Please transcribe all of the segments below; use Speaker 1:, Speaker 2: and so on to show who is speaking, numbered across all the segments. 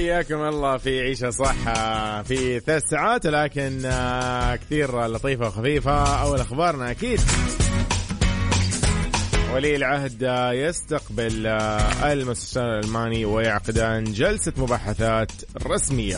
Speaker 1: حياكم الله في عيشة صح في 3 ساعات، لكن كثير لطيفة وخفيفة. أول أخبارنا أكيد ولي العهد يستقبل المستشار الألماني ويعقدان جلسة مباحثات رسمية.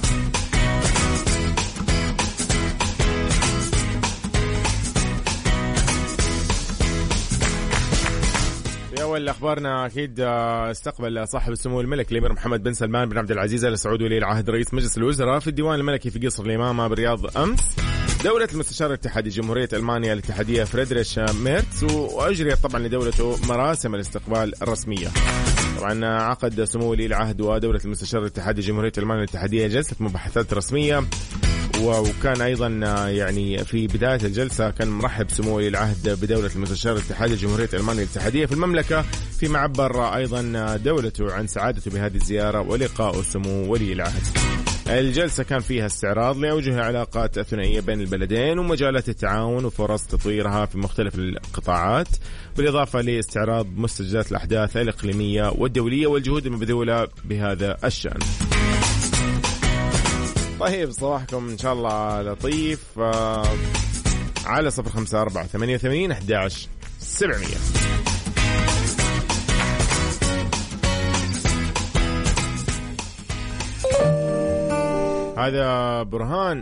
Speaker 1: أول أخبارنا أكيد استقبل صاحب السمو الملك الأمير محمد بن سلمان بن عبد العزيز آل سعود ولي العهد رئيس مجلس الوزراء في الديوان الملكي في قصر الإمامة بالرياض أمس دولة المستشار الاتحادي جمهورية ألمانيا الاتحادية فريدريش ميرتس، وأجريت طبعا لدولته مراسم الاستقبال الرسمية. طبعا عقد سمو ولي العهد ودولة المستشار الاتحادي جمهورية ألمانيا الاتحادية جلسة مباحثات رسمية، وكان أيضا يعني في بداية الجلسة كان مرحب سمو ولي العهد بدولة المستشار الاتحادي جمهورية ألمانيا الاتحادية في المملكة، فيما عبر أيضا دولته عن سعادته بهذه الزيارة ولقاء سمو ولي العهد. الجلسة كان فيها استعراض لأوجه العلاقات الثنائية بين البلدين ومجالات التعاون وفرص تطويرها في مختلف القطاعات، بالإضافة لاستعراض مستجدات الأحداث الإقليمية والدولية والجهود المبذولة بهذا الشأن. طيب صباحكم إن شاء الله لطيف على 0548811700. هذا برهان،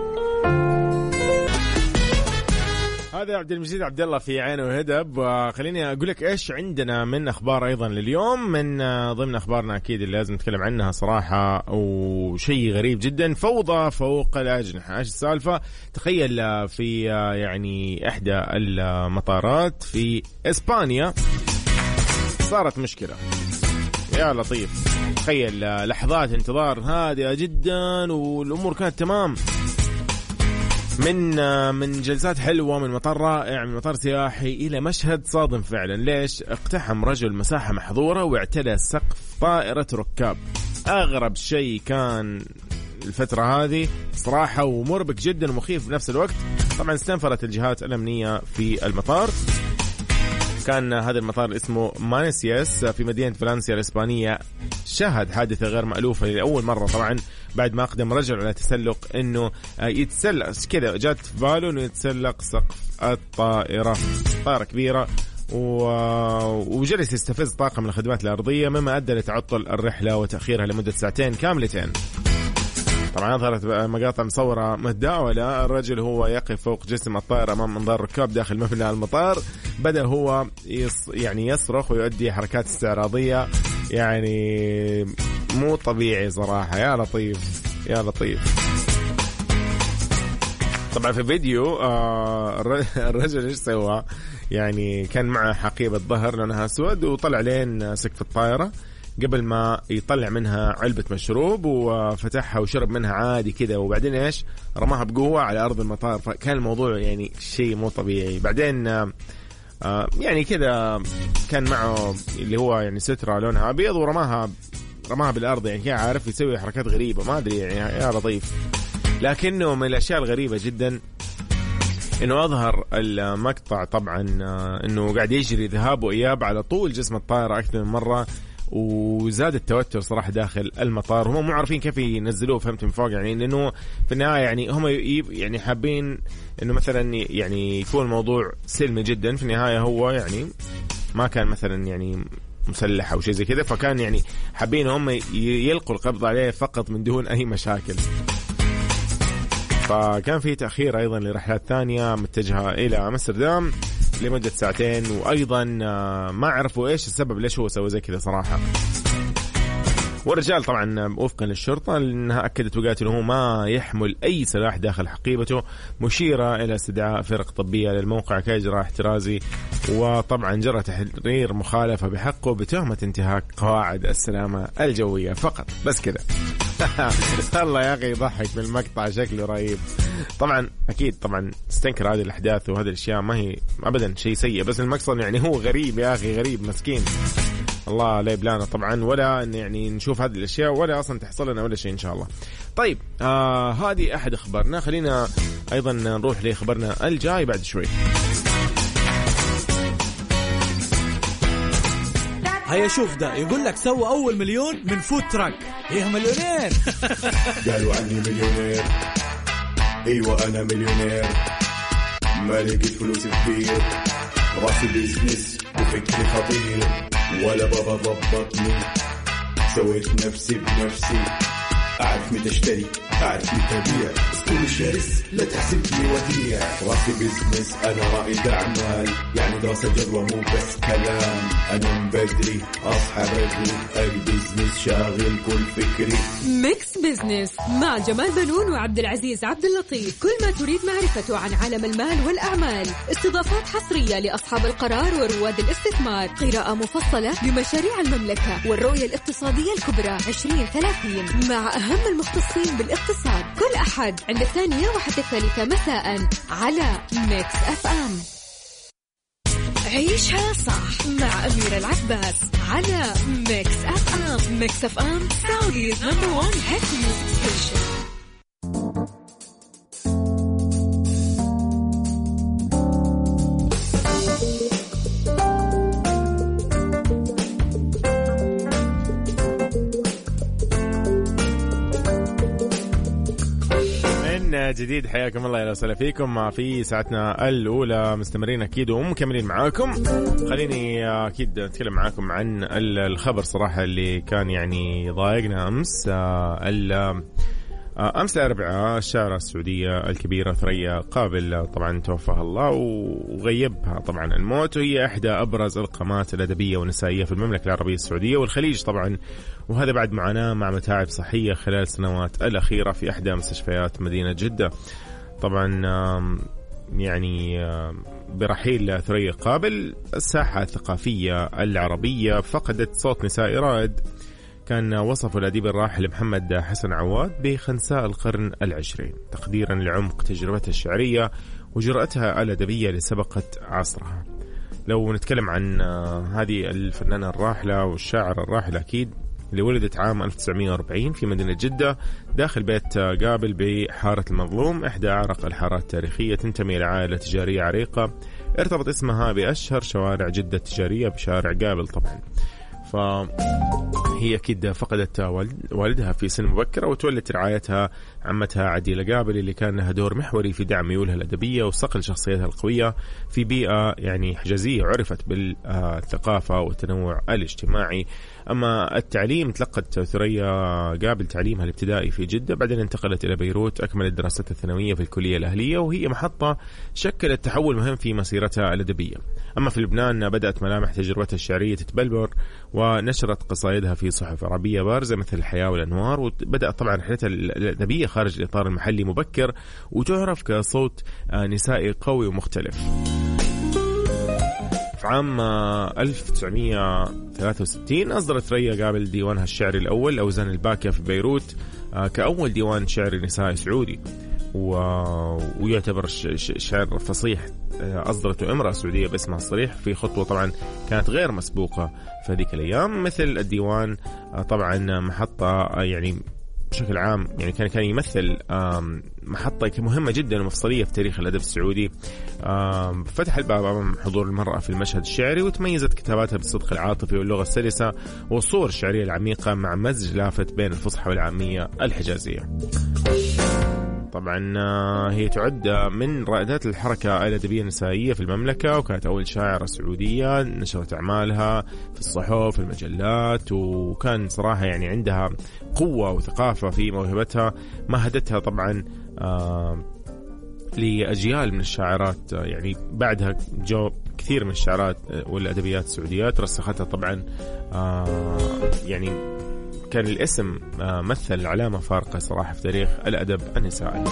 Speaker 1: هذا عبد المجيد عبد الله في عين وهدب. خليني أقول لك إيش عندنا من أخبار أيضا لليوم. من ضمن أخبارنا أكيد اللي لازم نتكلم عنها صراحة وشيء غريب جدا، فوضى فوق الأجنحة. إيش السالفة؟ تخيل في يعني إحدى المطارات في إسبانيا صارت مشكلة. يا لطيف، تخيل لحظات انتظار هادئة جدا والأمور كانت تمام، من جلسات حلوة، من مطار رائع، من مطار سياحي، إلى مشهد صادم فعلا. ليش؟ اقتحم رجل مساحة محظورة واعتدى سقف طائرة ركاب. أغرب شيء كان الفترة هذه صراحة، ومربك جدا ومخيف بنفس الوقت. طبعا استنفرت الجهات الأمنية في المطار. كان هذا المطار اسمه مانيسياس في مدينة فالنسيا الإسبانية، شهد حادثة غير مألوفة لأول مرة، طبعا بعد ما أقدم رجل على تسلق إنه يتسلق كذا، جات في باله إنه يتسلق سقف الطائرة، طائرة كبيرة، وجلس يستفز طاقم من الخدمات الأرضية، مما أدى لتعطل الرحلة وتأخيرها لمدة 2 ساعات كاملتين. طبعا ظهرت مقاطع مصورة متداولة، الرجل هو يقف فوق جسم الطائرة أمام منظار الركاب داخل مبنى المطار، بدأ هو يعني يصرخ ويؤدي حركات استعراضية، يعني مو طبيعي صراحة. يا لطيف يا لطيف. طبعا في فيديو الرجل ايش سوى؟ يعني كان معه حقيبة ظهر لونها أسود، وطلع لين سقف الطائرة قبل ما يطلع منها علبة مشروب، وفتحها وشرب منها عادي كذا، وبعدين ايش؟ رماها بقوة على أرض المطار. فكان الموضوع يعني شيء مو طبيعي. بعدين يعني كذا كان معه اللي هو يعني سترة لونها أبيض، ورماها بالأرض، يعني كان عارف يسوي حركات غريبة ما أدري يعني. يا لطيف. لكنه من الأشياء الغريبة جدا إنه أظهر المقطع طبعا إنه قاعد يجري ذهاب وإياب على طول جسم الطائرة أكثر من مرة، وزاد التوتر صراحة داخل المطار. هم مو عارفين كيف ينزلوه، فهمت من فوق يعني، لأنه في النهاية يعني هم يعني حابين إنه مثلا يعني يكون الموضوع سلمي جدا. في النهاية هو يعني ما كان مثلا يعني مسلح أو شيء زي كذا، فكان يعني حابين هم يلقوا القبض عليه فقط من دون أي مشاكل. فكان في تأخير أيضا لرحلات ثانية متجهة إلى أمستردام لمدة 2 ساعات، وأيضا ما عرفوا إيش السبب ليش هو سوى زي كذا صراحة. والرجال طبعا وفقا للشرطة انها اكدت وقالت انه ما يحمل اي سلاح داخل حقيبته، مشيرة الى استدعاء فرق طبية للموقع كاجراء احترازي، وطبعا جرى تحرير مخالفة بحقه بتهمة انتهاك قواعد السلامة الجوية فقط. بس كذا. الله يا اخي يضحك بالمقطع، شكله رهيب. طبعا اكيد طبعا استنكر هذه الاحداث وهذه الاشياء، ما هي ابدا شيء سيء، بس المقصد يعني هو غريب يا اخي، غريب مسكين. الله لا يبلانا طبعا، ولا يعني نشوف هذه الاشياء ولا اصلا تحصل لنا ولا شيء ان شاء الله. طيب هذه احد اخبارنا. خلينا ايضا نروح لخبرنا الجاي بعد شوي.
Speaker 2: هيا شوف ده يقول لك سوى أول مليون من فود تراك. إيه مليونير؟
Speaker 3: قالوا عني مليونير. أيوة أنا مليونير، ما لقيت فلوس كتير، راسي بيزنس وفكري خطير، ولا بابا ضبطني، سويت نفسي بنفسي، أعرف متى اشتري أعرف متى أبيع، اسطول شرس لا تحسبني وديع، راسي بيزنس أنا رائد أعمال، يعني دراسة جدوى مو بس كلام، أنا من بدري أصحى بدري، البيزنس شاغل كل فكري.
Speaker 4: ميكس بيزنس مع جمال بنون وعبد العزيز عبد اللطيف. كل ما تريد معرفته عن عالم المال والأعمال، استضافات حصرية لأصحاب القرار ورواد الاستثمار، قراءة مفصلة بمشاريع المملكة والرؤية الاقتصادية الكبرى 2030 مع أهم المختصين بالاقتصاد، كل أحد عند 2 وحتى 3 مساء على ميكس اف ام. عيشها صح مع أميرة العباس على ميكس اف ام. ميكس اف ام سعوديز نمبر 1 هيت ميوزك ستيشن.
Speaker 1: جديد حياكم الله، يا وسهلا فيكم في ساعتنا الأولى، مستمرين أكيد ومكملين معاكم. خليني أكيد أتكلم معاكم عن الخبر صراحة اللي كان يعني ضايقنا أمس الأربعاء. الشاعرة السعودية الكبيرة ثريا قابل طبعا توفاها الله وغيبها طبعا الموت، وهي إحدى أبرز القامات الأدبية والنسائية في المملكة العربية السعودية والخليج طبعا، وهذا بعد معاناة مع متاعب صحية خلال السنوات الأخيرة في إحدى مستشفيات مدينة جدة. طبعا يعني برحيل ثريا قابل الساحة الثقافية العربية فقدت صوت نسائي رائد. كان وصف الأديب الراحل محمد حسن عواد بخنساء القرن العشرين، تقديرا لعمق تجربتها الشعرية وجرأتها الأدبية اللي سبقت عصرها. لو نتكلم عن هذه الفنانة الراحلة والشاعر الراحل أكيد، اللي ولدت عام 1940 في مدينة جدة داخل بيت قابل بحارة المظلوم، إحدى أعرق الحارات التاريخية، تنتمي لعائلة تجارية عريقة ارتبط اسمها بأشهر شوارع جدة التجارية بشارع قابل. طبعا فهي أكيد فقدت والدها في سن مبكرة، وتولت رعايتها عمتها عديلة قابل اللي كان لها دور محوري في دعم ميولها الأدبية وصقل شخصيتها القوية في بيئة يعني حجازية عرفت بالثقافة والتنوع الاجتماعي. أما التعليم، تلقت ثريا قابل تعليمها الابتدائي في جدة، بعدين انتقلت إلى بيروت، أكملت دراستها الثانوية في الكلية الأهلية، وهي محطة شكلت تحول مهم في مسيرتها الأدبية. أما في لبنان بدأت ملامح تجربتها الشعرية تتبلور، ونشرت قصائدها في صحف عربية بارزة مثل الحياة والأنوار، وبدأت طبعا رحلتها الأدبية خارج الإطار المحلي مبكر، وتعرف كصوت نسائي قوي ومختلف. في عام 1963 أصدرت ثريا قابل ديوانها الشعري الأول أوزان الباكية في بيروت، كأول ديوان شعري نسائي سعودي، ويعتبر شعر فصيح أصدرته امرأة سعودية باسمها الصريح، في خطوة طبعا كانت غير مسبوقة في هذيك الأيام. مثل الديوان طبعا محطة يعني بشكل عام يعني كان يمثل محطة مهمة جدا ومفصلية في تاريخ الأدب السعودي، فتح الباب أمام حضور المرأة في المشهد الشعري، وتميزت كتاباتها بالصدق العاطفي واللغة السلسة والصور الشعرية العميقة مع مزج لافت بين الفصحى والعامية الحجازية. طبعا هي تعد من رائدات الحركة الأدبية النسائية في المملكة، وكانت أول شاعرة سعودية نشرت أعمالها في الصحف في المجلات، وكان صراحة يعني عندها قوة وثقافة في موهبتها مهدتها طبعا لأجيال من الشاعرات. يعني بعدها جو كثير من الشعرات والأدبيات السعوديات رسختها طبعا، يعني كان الاسم مثل علامة فارقة صراحة في تاريخ الأدب النسائي،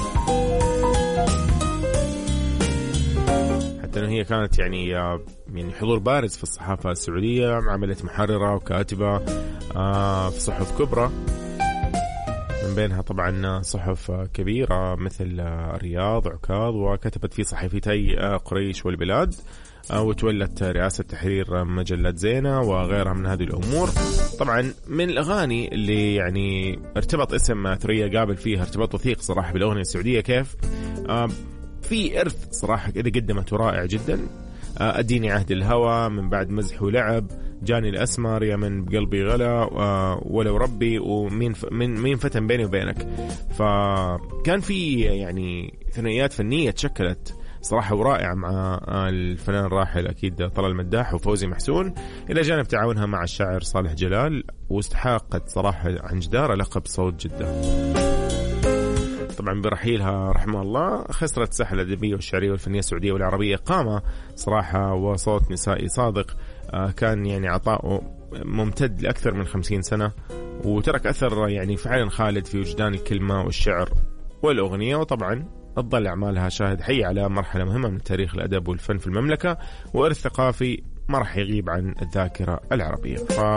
Speaker 1: حتى أنه هي كانت يعني حضور بارز في الصحافة السعودية، عملت محررة وكاتبة في صحف كبرى، من بينها طبعا صحف كبيرة مثل الرياض وعكاظ، وكتبت في صحيفتي قريش والبلاد، وتولت رئاسة تحرير مجلة زينة وغيرها من هذه الأمور. طبعا من الأغاني اللي يعني ارتبط اسم ثريا قابل فيها ارتباط وثيق صراحة بالأغنية السعودية، كيف في إرث صراحة إذا قدمته رائع جدا. أديني عهد الهوى، من بعد مزح ولعب، جاني الأسمر، يا من بقلبي غلا، ولو ربي، ومين فتن بيني وبينك. فكان في يعني ثنائيات فنية تشكلت صراحة ورائعة مع الفنان الراحل أكيد طلال المداح وفوزي محسون، إلى جانب تعاونها مع الشاعر صالح جلال، واستحقت صراحة عن جدارة لقب صوت جدة. طبعا برحيلها رحمه الله خسرت الساحة الأدبية والشعرية والفنية السعودية والعربية قامة صراحة وصوت نسائي صادق، كان يعني عطاؤه ممتد لأكثر من 50 سنة، وترك أثر يعني فعلا خالد في وجدان الكلمة والشعر والأغنية. وطبعا تظل أعمالها شاهد حي على مرحلة مهمة من تاريخ الأدب والفن في المملكة، وإرث ثقافي ما راح يغيب عن الذاكرة العربية.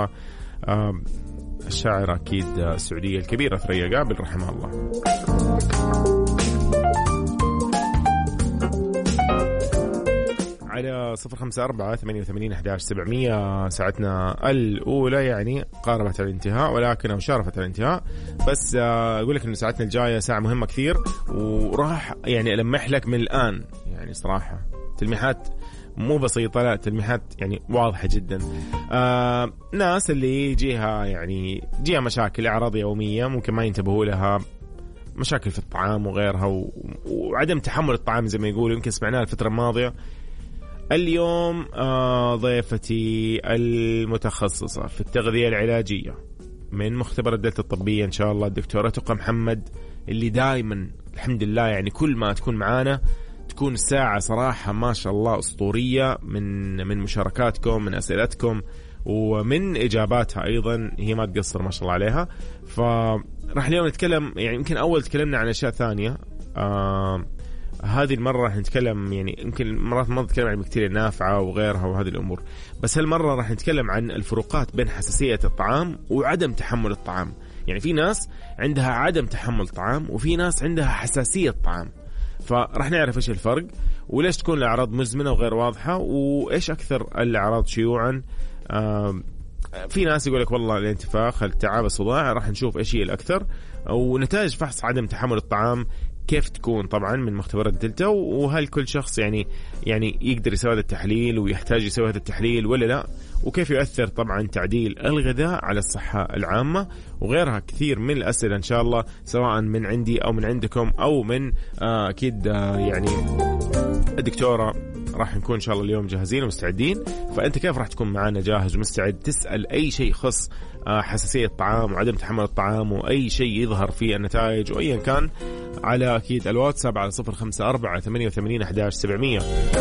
Speaker 1: الشاعرة أكيد السعودية الكبيرة ثريا قابل رحمها الله. على 0548811700 ساعتنا الأولى يعني قاربت الانتهاء، ولكن أو شارفت الانتهاء، بس أقول لك إنه ساعتنا الجاية ساعة مهمة كثير، وراح يعني ألمح لك من الآن يعني صراحة تلميحات مو بسيطة، لا تلميحات يعني واضحة جدا. ناس اللي يجيها مشاكل أعراض يومية ممكن ما ينتبهوا لها، مشاكل في الطعام وغيرها، وعدم تحمل الطعام زي ما يقولوا، يمكن سمعناها الفترة الماضية. اليوم ضيفتي المتخصصة في التغذية العلاجية من مختبر الدلتا الطبية إن شاء الله الدكتورة تقى محمد، اللي دائما الحمد لله يعني كل ما تكون معانا تكون الساعة صراحة ما شاء الله أسطورية من مشاركاتكم، من أسئلتكم، ومن إجاباتها أيضا، هي ما تقصر ما شاء الله عليها. فراح اليوم نتكلم يعني يمكن أول تكلمنا عن أشياء ثانية، هذه المرة راح نتكلم يعني يمكن مرات ما نتكلم عن البكتيريا النافعة وغيرها وهذه الأمور، بس هالمرة راح نتكلم عن الفروقات بين حساسية الطعام وعدم تحمل الطعام. يعني في ناس عندها عدم تحمل طعام، وفي ناس عندها حساسية طعام، فراح نعرف إيش الفرق، وليش تكون الأعراض مزمنة وغير واضحة، وإيش أكثر الأعراض شيوعا. في ناس يقولك والله الانتفاخ، التعب، الصداع، راح نشوف إيش هي الأكثر، ونتائج فحص عدم تحمل الطعام كيف تكون طبعا من مختبر الدلتا، وهل كل شخص يعني يقدر يسوي هذا التحليل ويحتاج يسوي هذا التحليل ولا لا، وكيف يؤثر طبعا تعديل الغذاء على الصحة العامة، وغيرها كثير من الأسئلة إن شاء الله، سواء من عندي أو من عندكم أو من أكيد يعني الدكتورة. راح نكون إن شاء الله اليوم جاهزين ومستعدين. فأنت كيف راح تكون معنا جاهز ومستعد تسأل أي شيء يخص حساسية الطعام وعدم تحمل الطعام، وأي شيء يظهر في النتائج وأيا كان، على أكيد الواتساب على 0548811700.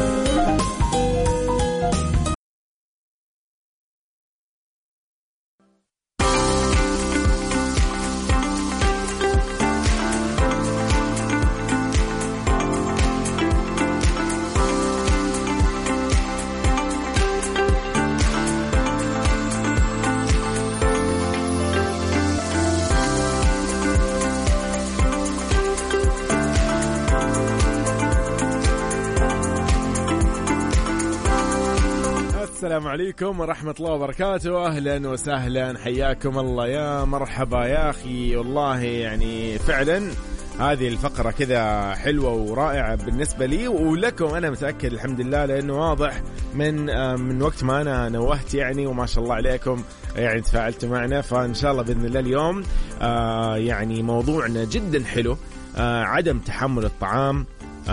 Speaker 1: السلام عليكم ورحمة الله وبركاته، أهلا وسهلا، حياكم الله، يا مرحبا يا أخي. والله يعني فعلا هذه الفقرة كذا حلوة ورائعة بالنسبة لي ولكم، أنا متأكد الحمد لله، لأنه واضح من وقت ما أنا نوهت يعني، وما شاء الله عليكم يعني تفاعلتوا معنا. فإن شاء الله بإذن الله اليوم يعني موضوعنا جدا حلو، عدم تحمل الطعام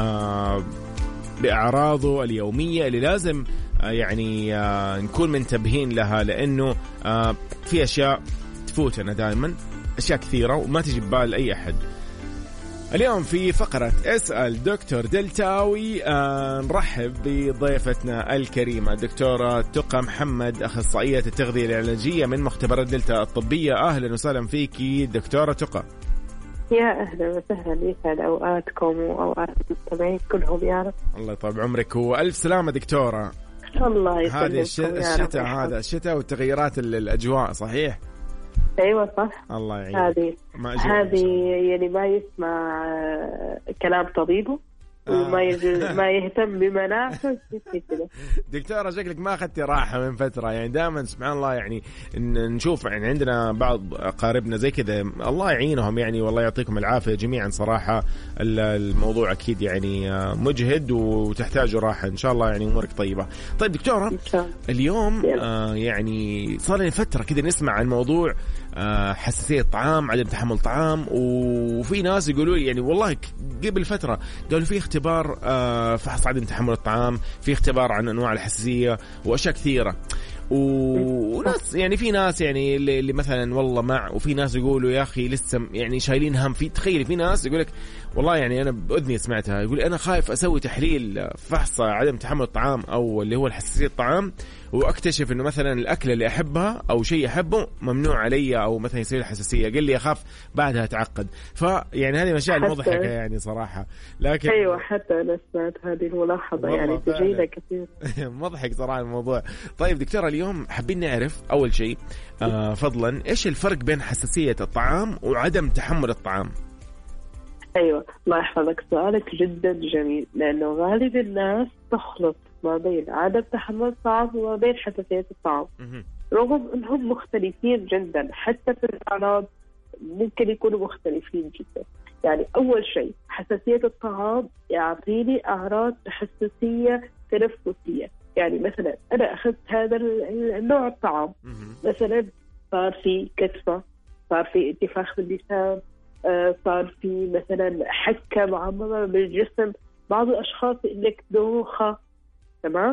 Speaker 1: بأعراضه اليومية اللي لازم يعني نكون منتبهين لها، لأنه في أشياء تفوتنا دائما، أشياء كثيرة وما تجي ببال أي أحد. اليوم في فقرة اسأل دكتور دلتاوي نرحب بضيفتنا الكريمة دكتورة تقى محمد، أخصائية التغذية العلاجية من مختبر الدلتا الطبية. أهلا وسهلا فيكي دكتورة تقى.
Speaker 5: يا أهلا وسهلا، يسعد أوقاتكم وأوقات المستمعين كلهم يا رب.
Speaker 1: الله يطول عمرك وألف سلامة دكتورة.
Speaker 5: الله يسلمكم.
Speaker 1: هذا الشتاء، هذا الشتاء والتغيرات الأجواء صحيح؟
Speaker 5: أيوة صح.
Speaker 1: الله يعينك.
Speaker 5: هذه يعني ما يسمع كلام طبيبه ما يهتم بمناعته كده.
Speaker 1: دكتورة شكلك ما أخذتي راحة من فترة، يعني دائما سبحان الله يعني نشوف يعني عندنا بعض أقاربنا زي كذا الله يعينهم يعني، والله يعطيكم العافية جميعا صراحة. الموضوع أكيد يعني مجهد وتحتاجوا راحة إن شاء الله، يعني أمورك طيبة. طيب دكتورة اليوم يعني صار لي فترة كده نسمع عن موضوع حساسية الطعام، عدم تحمل طعام، وفي ناس يقولوا يعني والله قبل فترة قالوا في اختبار فحص عدم تحمل الطعام، في اختبار عن أنواع الحساسية وأشياء كثيرة، وناس يعني في ناس يعني اللي مثلا والله مع، وفي ناس يقولوا يا أخي لسه يعني شايلين هم. في تخيل في ناس يقولك والله يعني أنا بأذني سمعتها يقول أنا خايف أسوي تحليل فحص عدم تحمل الطعام أو اللي هو الحساسية الطعام، واكتشف انه مثلا الاكل اللي احبها او شيء احبه ممنوع علي او مثلا يصير حساسيه، قال لي اخاف بعدها اتعقد. فيعني هذه مشاعر مضحكه يعني صراحه، لكن
Speaker 5: ايوه حتى انا سمعت هذه الملاحظه يعني تجينا كثير.
Speaker 1: مضحك صراحه الموضوع. طيب دكتوره اليوم حابين نعرف اول شيء فضلا ايش الفرق بين حساسيه الطعام وعدم تحمل الطعام؟
Speaker 5: ايوه الله يحفظك، سؤالك جدا جميل، لانه غالب الناس تخلط ما بين عدم تحمل الطعام وما بين حساسية الطعام، رغم أنهم مختلفين جدا، حتى في الأعراض ممكن يكونوا مختلفين جدا. يعني أول شيء حساسية الطعام يعطيني أعراض حساسية تنفسية، يعني مثلا أنا أخذت هذا النوع الطعام، مثلا صار في كتفة، صار في انتفاخ باللسان، صار في مثلا حكة معممة بالجسم، بعض الأشخاص لك دوخة، تمام؟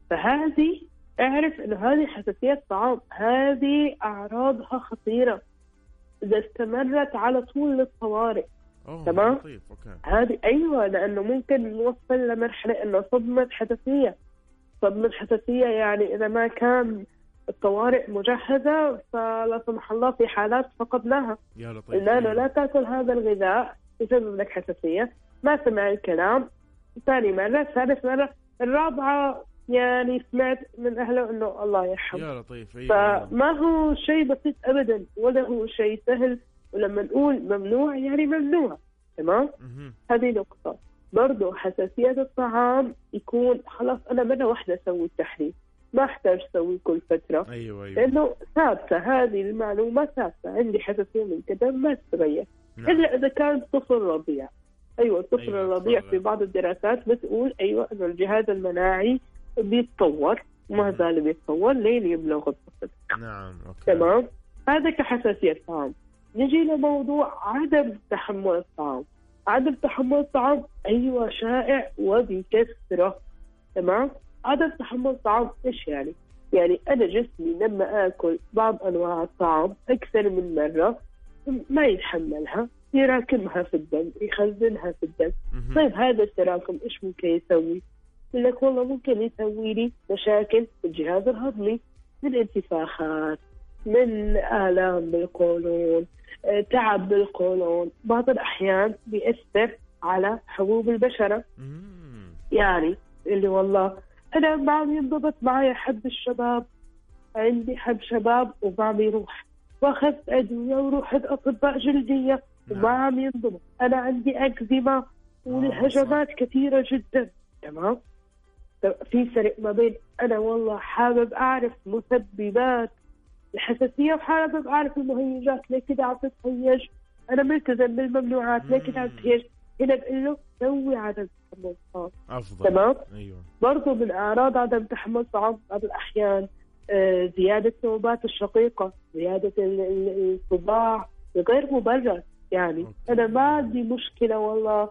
Speaker 5: فهذه اعرف انه هذه حساسية طعام، هذه اعراضها خطيرة اذا استمرت على طول للطوارئ. تمام؟ هذه ايوه، لانه ممكن نوصل لمرحلة انه صدمة حساسية. صدمة حساسية يعني اذا ما كان الطوارئ مجهزة فلا سمح الله في حالات فقدناها، لانه لا تاكل هذا الغذاء يسبب لك حساسية، ما سمع الكلام، ثاني مرة، ثالث مرة، الرابعة يعني سمعت من أهله إنه الله يرحمه.
Speaker 1: يا لطيف.
Speaker 5: فما هو شيء بسيط أبدا ولا هو شيء سهل، ولما نقول ممنوع يعني ممنوع. تمام؟ هذه نقطة. برضو حساسية الطعام يكون خلاص أنا مرة واحدة أسوي التحليل، ما أحتاج أسوي كل فترة.
Speaker 1: أيوة.
Speaker 5: لأنه ثابتة هذه المعلومة، ثابتة عندي حساسية من كذا ما تتغير. إلا إذا كان طفل رضيع. أيوة الطفل الرضيع في بعض الدراسات بتقول أيوة أنه الجهاز المناعي بيتطور، ما زال بيتطور لين يبلغ الطفل.
Speaker 1: نعم. أوكي.
Speaker 5: تمام. هذا كحساسية الطعام. نجي لموضوع عدم تحمل الطعام. عدم تحمل الطعام أيوة شائع وبكثرة. تمام. عدم تحمل الطعام إيش يعني؟ يعني أنا جسمي لما آكل بعض أنواع الطعام أكثر من مرة ما يتحملها، يراكمها في الدم، يخزنها في الدم. طيب هذا التراكم إيش ممكن يسوي؟ يقول لك والله ممكن يسوي لي مشاكل في الجهاز الهضمي، من انتفاخات، من آلام بالقولون، تعب بالقولون، بعض الأحيان بيأثر على حبوب البشرة. يعني اللي والله أنا ما عم ينضبط معي حب الشباب، عندي حب شباب وما عم يروح، واخذت أدوية ورحت أطباء جلدية وما عم ينضبط، أنا عندي أكزيما والهجمات كثيرة جدا. تمام. في فرق ما بين أنا والله حابب أعرف مسببات الحساسية وحابب أعرف المهيجات، ليه كده عم تتهيج، أنا ملتزم بالممنوعات ليه كده عم تهيج. هنا بقول له سوي عدم تحمل الطعام أفضل. تمام.
Speaker 1: أيوة.
Speaker 5: برضو من أعراض عدم تحمل الطعام بعض الأحيان زيادة نوبات الشقيقة، زيادة الصداع غير مبرر. يعني أوكي. أنا ما عندي مشكلة والله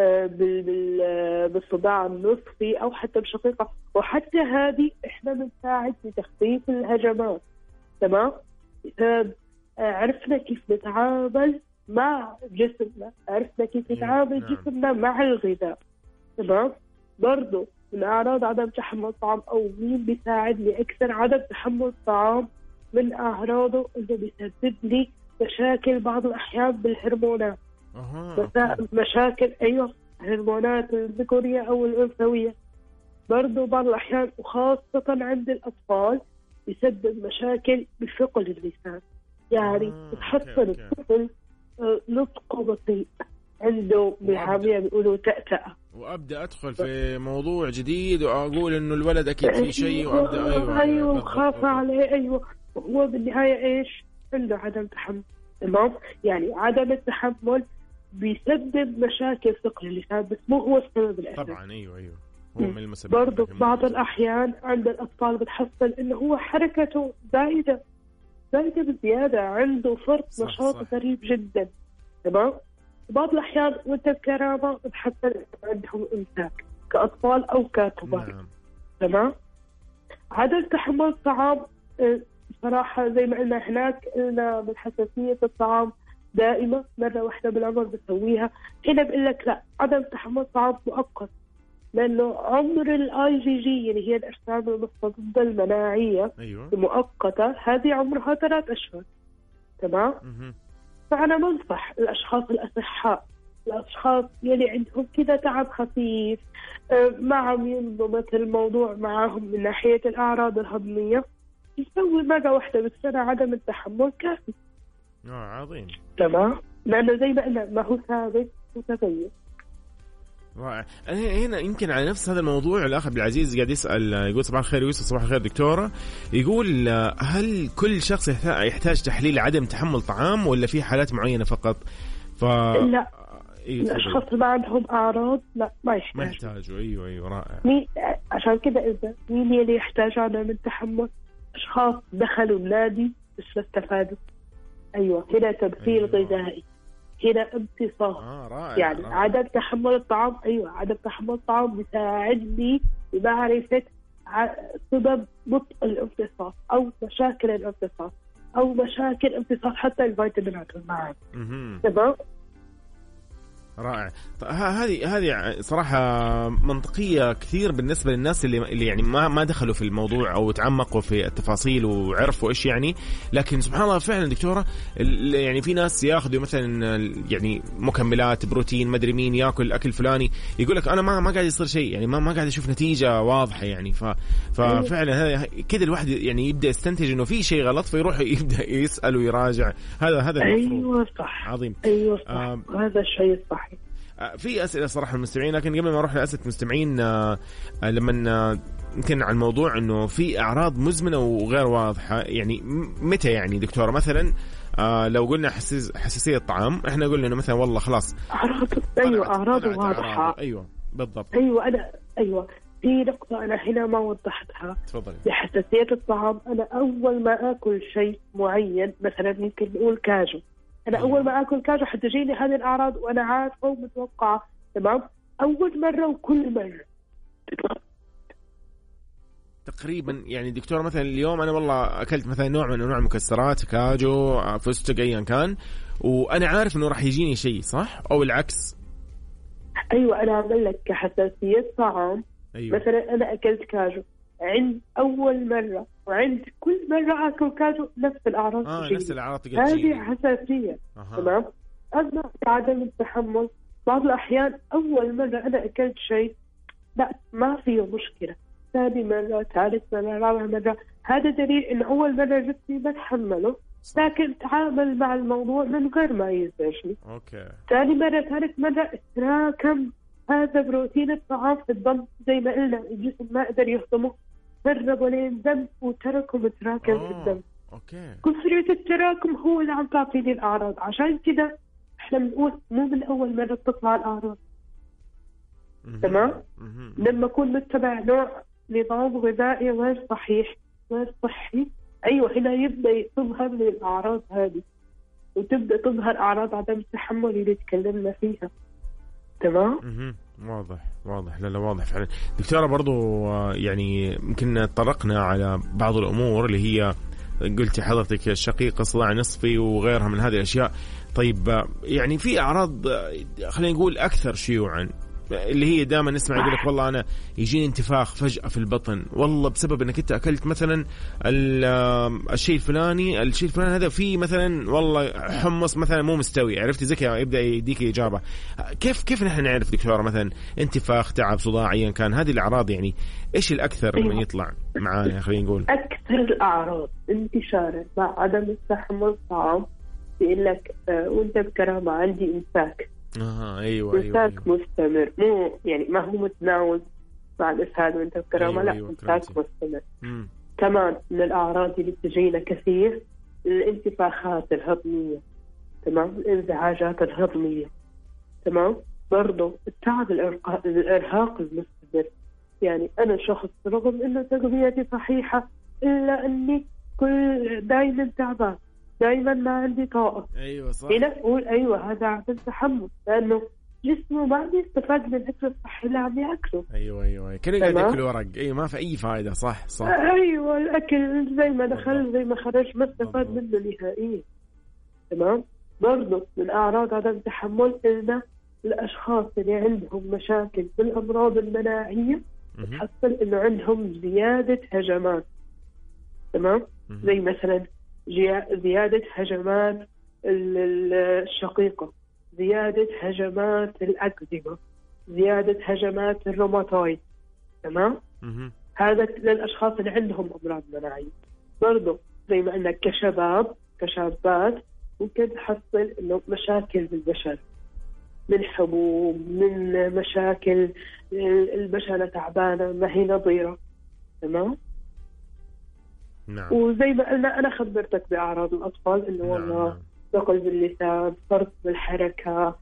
Speaker 5: بالصداع النصفي أو حتى بشقيقة، وحتى هذه إحنا بنساعد في تخفيف الهجمات. تمام. عرفنا كيف نتعامل مع جسمنا، عرفنا كيف نتعامل جسمنا مع الغذاء. تمام. برضو من أعراض عدم تحمل الطعام أو مين بيساعد لي أكثر عدم تحمل الطعام، من أعراضه إنه بيسبب لي مشاكل بعض الأحيان بالهرمونات. مشاكل أيوة هرمونات الذكورية أو الأنثوية. برضو بعض الأحيان وخاصة عند الأطفال يسبب مشاكل بثقل اللسان، يعني تحصل الطفل نطقه بطيء، عنده بالعامية بيقولوا تأتأة،
Speaker 1: وابدا ادخل في موضوع جديد واقول انه الولد اكيد في شيء، وابدا
Speaker 5: ايوه خاف عليه. ايوه هو بالنهايه ايش عنده؟ عدم تحمل. تمام، يعني عدم التحمل بيسبب مشاكل ثقل اللسان، بس مو هو السبب الاساسي.
Speaker 1: طبعا ايوه هو من المسببات.
Speaker 5: برضه بعض الاحيان عند الاطفال بتحصل انه هو حركته زايده بزياده، عنده فرط نشاط غريب جدا. تمام، بعض الأحيان وأنت بكرامة بتحصل عندهم إمساك كأطفال أو ككبار.
Speaker 1: نعم.
Speaker 5: تمام، عدم تحمل الطعام صراحة زي ما قلنا هناك، قلنا من حساسية الطعام دائمة مرة واحدة بالعمر بسويها. هنا بقول لك لا، عدم تحمل الطعام مؤقت، لأنه عمر الIgG اللي هي الأجسام المستضدة المناعية المؤقتة هذه عمرها 3 أشهر. تمام. فأنا بنصح الأشخاص الأصحاء، الأشخاص يلي عندهم كذا تعب خفيف ما عم ينضبط الموضوع معهم من ناحية الأعراض الهضمية، يسوي مرة واحدة بالسنة عدم التحمل كافي.
Speaker 1: عظيم.
Speaker 5: تمام، لأنه زي ما قلنا ما هو ثابت متغير.
Speaker 1: رائع. هنا يمكن على نفس هذا الموضوع الأخ عبد العزيز قاعد يسأل، يقول صباح الخير يوسف. صباح الخير دكتورة. يقول هل كل شخص يحتاج تحليل عدم تحمل طعام ولا في حالات معينة فقط؟
Speaker 5: لا، الأشخاص اللي ما عندهم أعراض لا ما
Speaker 1: يحتاجوا. أيوة رائع.
Speaker 5: عشان كده إذا مين اللي يحتاج عدم التحمل؟ أشخاص دخلوا النادي بس ما استفادوا. أيوة هنا تبخير غذائي، هنا امتصاص. يعني رائع. عدم تحمل الطعام. أيوة عدم تحمل الطعام بيساعدني بمعرفة سبب بطء الامتصاص أو مشاكل الامتصاص أو مشاكل امتصاص حتى الفيتامينات والمعادن. تمام.
Speaker 1: رائع. هذه صراحة منطقية كثير بالنسبة للناس اللي يعني ما دخلوا في الموضوع أو تعمقوا في التفاصيل وعرفوا إيش يعني. لكن سبحان الله فعلا دكتورة، يعني في ناس ياخذوا مثلا يعني مكملات بروتين، مدري مين ياكل أكل فلاني، يقول لك أنا ما قاعد يصير شيء، يعني ما قاعد أشوف نتيجة واضحة يعني. ففعلا هذا كده الواحد يعني يبدأ يستنتج إنه في شيء غلط، فيروح يبدأ يسأل ويراجع. هذا
Speaker 5: أيوة صح.
Speaker 1: عظيم.
Speaker 5: أيوة صح. هذا الشيء صح.
Speaker 1: في أسئلة صراحة المستمعين، لكن قبل ما نروح لأسئلة المستمعين لما يمكن على الموضوع إنه في أعراض مزمنة وغير واضحة، يعني متى يعني دكتورة مثلا لو قلنا حساسية الطعام، إحنا قلنا إنه مثلا والله خلاص
Speaker 5: أعراض واضحة.
Speaker 1: أيوة بالضبط.
Speaker 5: أيوة في نقطة أنا هنا ما وضحتها.
Speaker 1: تفضلي.
Speaker 5: لحساسية الطعام، أنا أول ما أكل شيء معين، مثلا يمكن نقول كاجو، أنا أول ما أكل كاجو حتجيني هذه الأعراض وأنا عارفة ومتوقعة. تمام، أول مرة وكل مرة
Speaker 1: تقريبا. يعني دكتور مثلا اليوم أنا والله أكلت مثلا نوع من أنواع المكسرات، كاجو، فستق، أيا كان، وأنا عارف إنه راح يجيني شيء، صح أو العكس؟
Speaker 5: أيوة أنا أعمل لك كحساسية طعام. أيوة. مثلا أنا أكلت كاجو عند أول مرة وعند كل مرة أكل كاجو نفس الأعراض.
Speaker 1: نفس الأعراض
Speaker 5: هذه حساسية. تمام. أما عدم التحمل، بعض الأحيان أول مرة أنا أكلت شيء لا ما فيه مشكلة، ثاني مرة، ثالث مرة، رابع مرة، هذا دليل إن أول مرة جسمي بتحمله، لكن تعامل مع الموضوع من غير ما يزعجني. ثاني مرة، ثالث مرة، تراكم هذا بروتين الطعام في الدم، زي ما قلنا الجسم ما قدر يهضمه، سرب ولين دم وتركه متراكم في الدم. كثرة التراكم هو اللي عم تعطيني الأعراض. عشان كده احنا بنقول مو من أول مرة بتطلع الأعراض. تمام. لما أكون متبع نوع نظام غذائي غير صحيح غير صحي، أيوة هنا يبدأ تظهر لي الأعراض هذه، وتبدأ تظهر أعراض عدم التحمل اللي تكلمنا فيها. تمام.
Speaker 1: واضح. لا واضح فعلا دكتورة. برضو يعني يمكن طرقنا على بعض الأمور اللي هي قلتي حضرتك الشقيق، صداع نصفي وغيرها من هذه الأشياء. طيب يعني في أعراض خلينا نقول أكثر شيوعا، اللي هي دائما نسمع يقول لك والله أنا يجيني انتفاخ فجأة في البطن، والله بسبب أنك أنت أكلت مثلا الشيء الفلاني هذا، فيه مثلا والله حمص مثلا مو مستوي، عرفتي زي كذا يبدأ يديك إجابة. كيف نحن نعرف دكتورة مثلا انتفاخ، تعب، صداع، أيا كان هذه الأعراض؟ يعني إيش الأكثر من يطلع معانا؟ خلينا نقول
Speaker 5: أكثر الأعراض انتشارا مع عدم التحمل الطعام، بيقول لك وأنت بكرامة عندي إمساك،
Speaker 1: أيوة
Speaker 5: إمساك مستمر، مو يعني ما هو متناوب مع الإسهال وانت كرامة، لا إمساك مستمر. كمان من الأعراض اللي بتجينا كثير الانتفاخات الهضمية، تمام، الانزعاجات الهضمية، تمام. برضو التعب الإرهاق المستمر، يعني أنا شخص رغم إنه تغذيتي صحيحة إلا إني دايما تعبان، دايما ما عندي طاقة.
Speaker 1: أيوة صح.
Speaker 5: هنا أقول أيوة هذا عدم تحمل، لأنه جسمه ما بيستفاد من الأكل الصحي اللي عم يأكله.
Speaker 1: أيوة كأنه قاعد يأكل ورق. أيوة ما في أي فائدة. صح.
Speaker 5: أيوة الأكل زي ما دخل زي ما خرج، ما استفاد منه نهائيا، تمام. برضو من أعراض عدم تحمل إن الأشخاص اللي عندهم مشاكل بالأمراض المناعية تحصل إنه عندهم زيادة هجمات، تمام. زي مثلا زيادة هجمات الشقيقة، زيادة هجمات الأكزيما، زيادة هجمات الروماتويد، تمام. هذا للأشخاص اللي عندهم أمراض مناعية. برضو زي ما قلنا كشابات ممكن تحصل إنه مشاكل بالبشر، من حبوب، من مشاكل البشرة تعبانة ما هي نظيرة، تمام.
Speaker 1: نعم.
Speaker 5: وزي ما قلنا أنا خبرتك بأعراض الأطفال إنه والله ثقل باللسان، فرط بالحركة،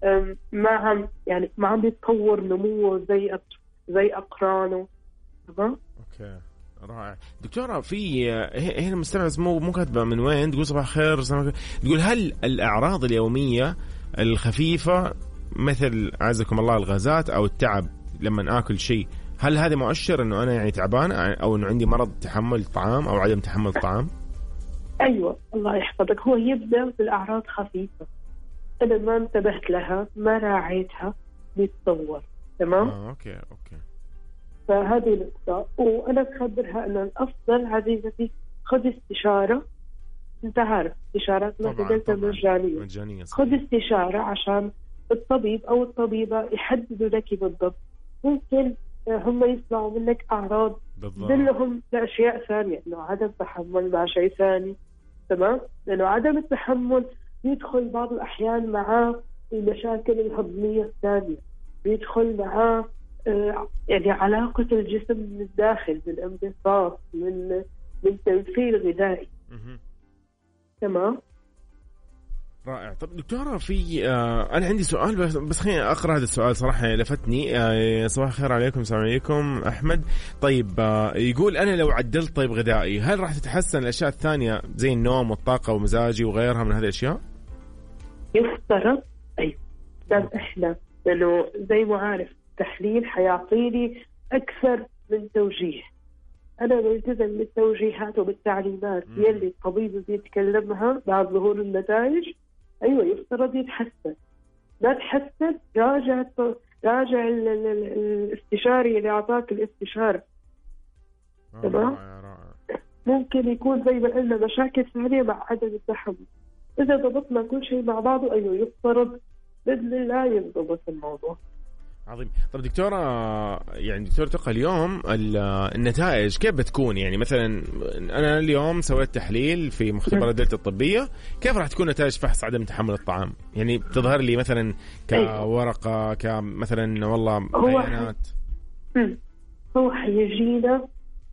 Speaker 5: ما عم بيتطور نموه زي أقرانه، تمام.
Speaker 1: أوكي رائع. دكتورة في هنا مستمع مو كاتبة من وين، تقول صباح خير، تقول هل الأعراض اليومية الخفيفة مثل عزكم الله الغازات أو التعب لما آكل شيء، هل هذا مؤشر إنه أنا يعني تعبان أو إنه عندي مرض تحمل الطعام أو عدم تحمل الطعام؟
Speaker 5: أيوة الله يحفظك، هو يبدأ بالأعراض خفيفة، أنا ما انتبهت لها، ما راعيتها، بيتطور، تمام.
Speaker 1: أوكي.
Speaker 5: فهذه نقطة، وأنا بخبرها أن الأفضل عزيزتي خذ استشارة. أنت عارف استشارات ما تقدر مجانية. خذ استشارة عشان الطبيب أو الطبيبة يحددوا لك بالضبط. ممكن هم يسمعوا منك أعراض تدلهم لأشياء ثانية، إنه عدم تحمل مع شيء ثاني، تمام. لأنه عدم التحمل يدخل بعض الأحيان معاه المشاكل الهضمية الثانية، بيدخل معاه يعني علاقة الجسم من الداخل، من انبساط، من تمثيل غذائي، تمام.
Speaker 1: رائع. طب دكتورة في أنا عندي سؤال بس خليني أقرأ هذا السؤال صراحة لفتني. صباح الخير عليكم. السلام عليكم أحمد. طيب يقول أنا لو عدلت طيب غذائي هل راح تتحسن الأشياء الثانية زي النوم والطاقة ومزاجي وغيرها من هذه الأشياء؟
Speaker 5: يفترض أي بس إحنا لأنه زي ما عارف تحليل حيعطيني أكثر من توجيه، أنا ملتزم بالتوجيهات وبالتعليمات يلي الطبيب بيتكلمها بعد ظهور النتائج. أيوة يفترض يتحسن، لا تحسن راجع الاستشاري اللي أعطاك الاستشارة، تمام. ممكن يكون زي ما قلنا مشاكل ثانية مع عدم التحمل. إذا ضبطنا كل شيء مع بعضه أيوة يفترض بإذن الله يضبط الموضوع.
Speaker 1: عظيم. طب دكتورة يعني دكتور تقى اليوم النتائج كيف بتكون؟ يعني مثلا أنا اليوم سويت تحليل في مختبرات دلتا الطبية، كيف راح تكون نتائج فحص عدم تحمل الطعام؟ يعني بتظهر لي مثلا كورقة كمثلا والله بيانات؟
Speaker 5: هو حيجينا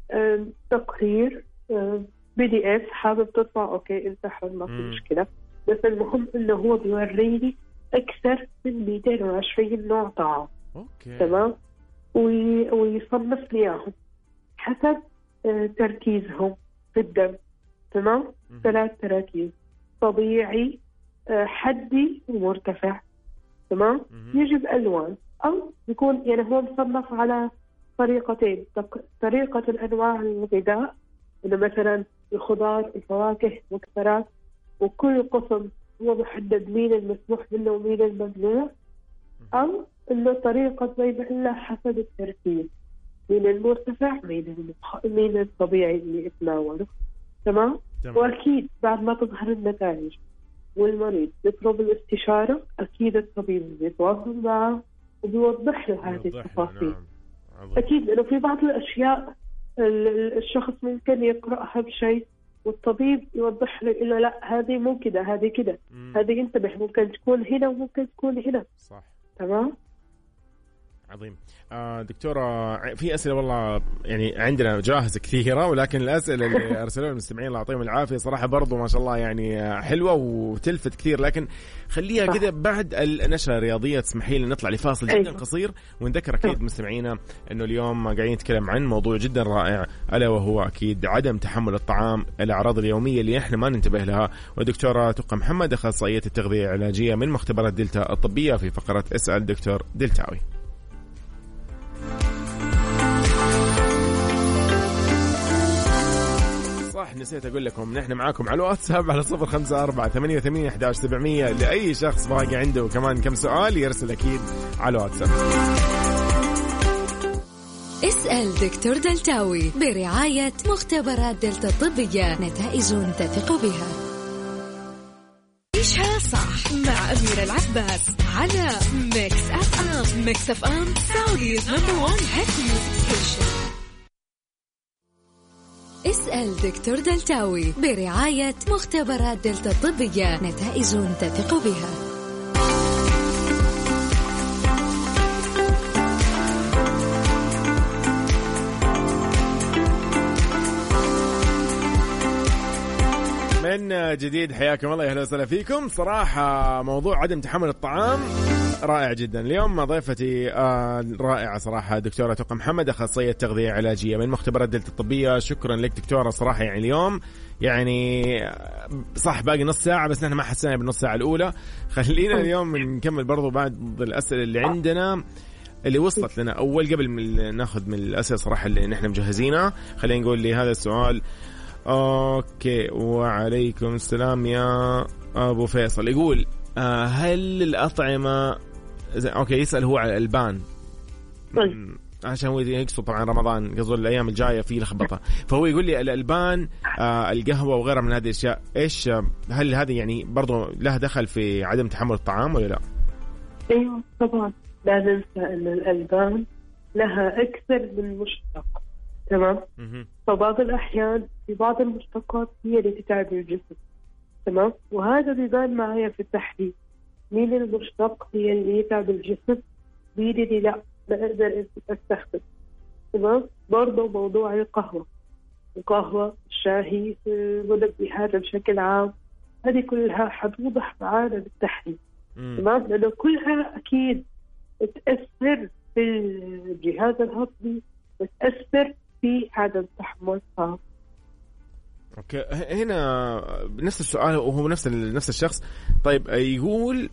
Speaker 5: تقرير PDF حابب تطلع أوكي أنت حر ما في مشكلة، بس المهم إنه هو بيوريني أكثر من 220 نوع طعام.
Speaker 1: أوكي.
Speaker 5: تمام. ويصنف لي إياهم حسب تركيزهم في الدم، تمام. 3 تراكيز: طبيعي، حدي، ومرتفع، تمام. يجب ألوان أو يكون يعني هو مصنف على طريقتين: طريقة الأنواع الغذاء، إنه مثلا الخضار، الفواكه، مكسرات، وكل قسم هو محدد مين المسموح منه ومين الممنوع، أو إنه طريقة زي ما قلنا حسب الترتيب، مين المرتفع مين الطبيعي اللي يتناوله، تمام. وأكيد بعد ما تظهر النتائج والمريض يطلب الاستشارة، أكيد الطبيب بيتواصل معه وبيوضح له هذه التفاصيل. أكيد لأنه في بعض الأشياء الشخص ممكن يقرأها بشيء والطبيب يوضح له إنه لا هذه مو كده، هذه كده، هذه انتبه ممكن تكون هنا وممكن تكون هنا.
Speaker 1: صح.
Speaker 5: تمام.
Speaker 1: عظيم. دكتورة، في أسئلة والله يعني عندنا جاهزة كثيرة، ولكن الأسئلة اللي أرسلوها المستمعين الله يعطيهم العافية صراحة برضو ما شاء الله يعني حلوة وتلفت كثير، لكن خليها كذا بعد النشرة الرياضية. تسمحي لي نطلع لفاصل جدا قصير، ونذكر أكيد مستمعينا أنه اليوم قاعدين نتكلم عن موضوع جدا رائع، ألا وهو أكيد عدم تحمل الطعام، الأعراض اليومية اللي إحنا ما ننتبه لها. ودكتورة تقى محمد أخصائية التغذية العلاجية من مختبرات دلتا الطبية في فقرة اسأل دكتور دلتاوي. نسيت أقول لكم نحن معاكم على الواتساب على 0548811700 لأي شخص باقي عنده كمان كم سؤال يرسل أكيد على الواتساب.
Speaker 4: اسأل دكتور دلتاوي برعاية مختبرات دلتا الطبية، نتائج تثق بها. عيشها صح مع أميرة العباس على ميكس أف أم. ميكس أف أم سعوديز نمبر 1 هيت ميوزك ستيشن. اسأل دكتور دلتاوي برعاية مختبرات دلتا الطبية، نتائج تثق بها.
Speaker 1: من جديد حياكم الله، أهلا وسهلا فيكم. صراحة موضوع عدم تحمل الطعام رائع جدا. اليوم ضيفتي رائعة صراحة دكتورة تقى محمد أخصائية تغذية علاجية من مختبرات دلتا الطبية. شكرا لك دكتورة صراحة. يعني اليوم يعني صح باقي نص ساعة بس نحن ما حسينا بالنص ساعة الأولى. خلينا اليوم نكمل برضو بعض الأسئلة اللي عندنا اللي وصلت لنا أول قبل من ناخذ من الأسئلة صراحة اللي نحن مجهزينها. خلينا نقول لي هذا السؤال. أوكي، وعليكم السلام يا أبو فيصل. يقول هل الأطعمة أوكي يسأل هو على الألبان عشان هو يقصد طبعا رمضان، قصده الأيام الجاية فيه لخبطة، فهو يقول لي الألبان القهوة وغيرها من هذه الأشياء إيش هل هذه يعني برضو لها دخل في عدم تحمل الطعام ولا لا؟
Speaker 5: أيوة طبعا، لا ننسى أن الألبان لها أكثر من مشتق. تمام. فبعض الأحيان في بعض المشتقات هي اللي تتعب الجسم. تمام. وهذا بيبان معايا في التحليل، مين المشتق هي اللي يتعب الجسم، مين اللي لا أقدر أستخدم. تمام. برضو موضوع القهوة الشاهي المنبهات بشكل عام، هذه كلها حتوضح معانا بالتحليل. تمام. لأنه كلها أكيد تأثر في الجهاز الهضمي، بتأثر في عدم تحمل الطعام.
Speaker 1: اوكي، هنا نفس السؤال وهو نفس الشخص. طيب يقول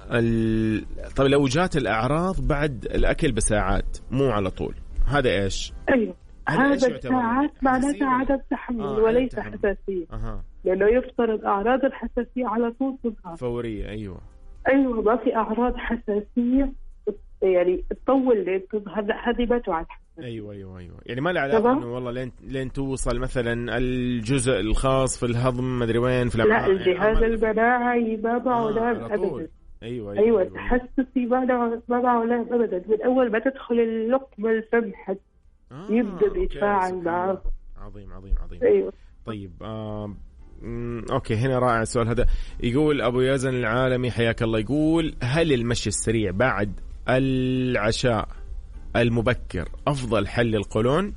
Speaker 1: طيب لو جات الأعراض بعد الأكل بساعات مو على طول، هذا إيش؟
Speaker 5: أيوة، هذا الساعات معناتها عدم تحمل وليس حساسية. لأنه يفترض أعراض الحساسية على طول تظهر
Speaker 1: فورية. أيوة
Speaker 5: ما في أعراض حساسية يعني تطول لين تظهر، هذه ما تعد حساسية.
Speaker 1: أيوة يعني ما له علاقة إنه والله لين توصل مثلا الجزء الخاص في الهضم مدري وين في
Speaker 5: الأمعاء. لا، الجهاز المناعي ما معه لام أبدا. أيوة تحسسي ما معه لام أبدا. من أول ما تدخل اللقمة الفم حد يبدأ بيتفاعل معه.
Speaker 1: عظيم.
Speaker 5: أيوة.
Speaker 1: طيب أوكي، هنا رائع السؤال هذا. يقول أبو يزن العالمي حياك الله، يقول هل المشي السريع بعد العشاء المبكر أفضل حل للقولون؟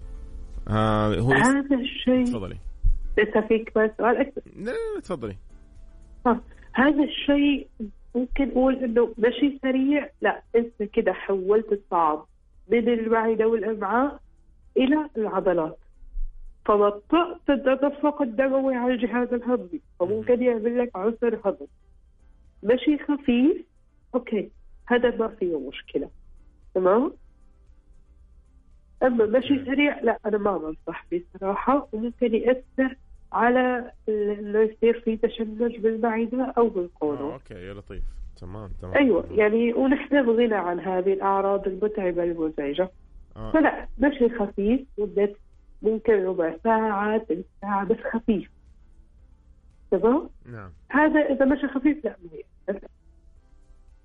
Speaker 5: هذا الشيء
Speaker 1: تفضلي.
Speaker 5: لسه فيك بس سؤال أكثر؟
Speaker 1: لا تفضلي.
Speaker 5: هذا الشيء ممكن نقول إنه مشي سريع، لا أنت كده حولت الطعام من المعدة والأمعاء إلى العضلات، فبطأت التدفق الدموي على الجهاز الهضمي، فممكن يعمل لك عسر هضم. مشي خفيف أوكي، هذا ما فيه مشكلة. تمام. أما مشي سريع لا، أنا ما بنصح فيه صراحة، وممكن يأثر على إنه يصير في تشنج بالمعدة أو بالقولون.
Speaker 1: أوكي يا لطيف. تمام.
Speaker 5: أيوة يعني ونحن بغنى عن هذه الأعراض المتعبة المزعجة. فلا، مشي خفيف مدة ممكن ربع ساعة ثلث ساعة بس خفيف. تمام.
Speaker 1: نعم.
Speaker 5: هذا إذا مشي خفيف لا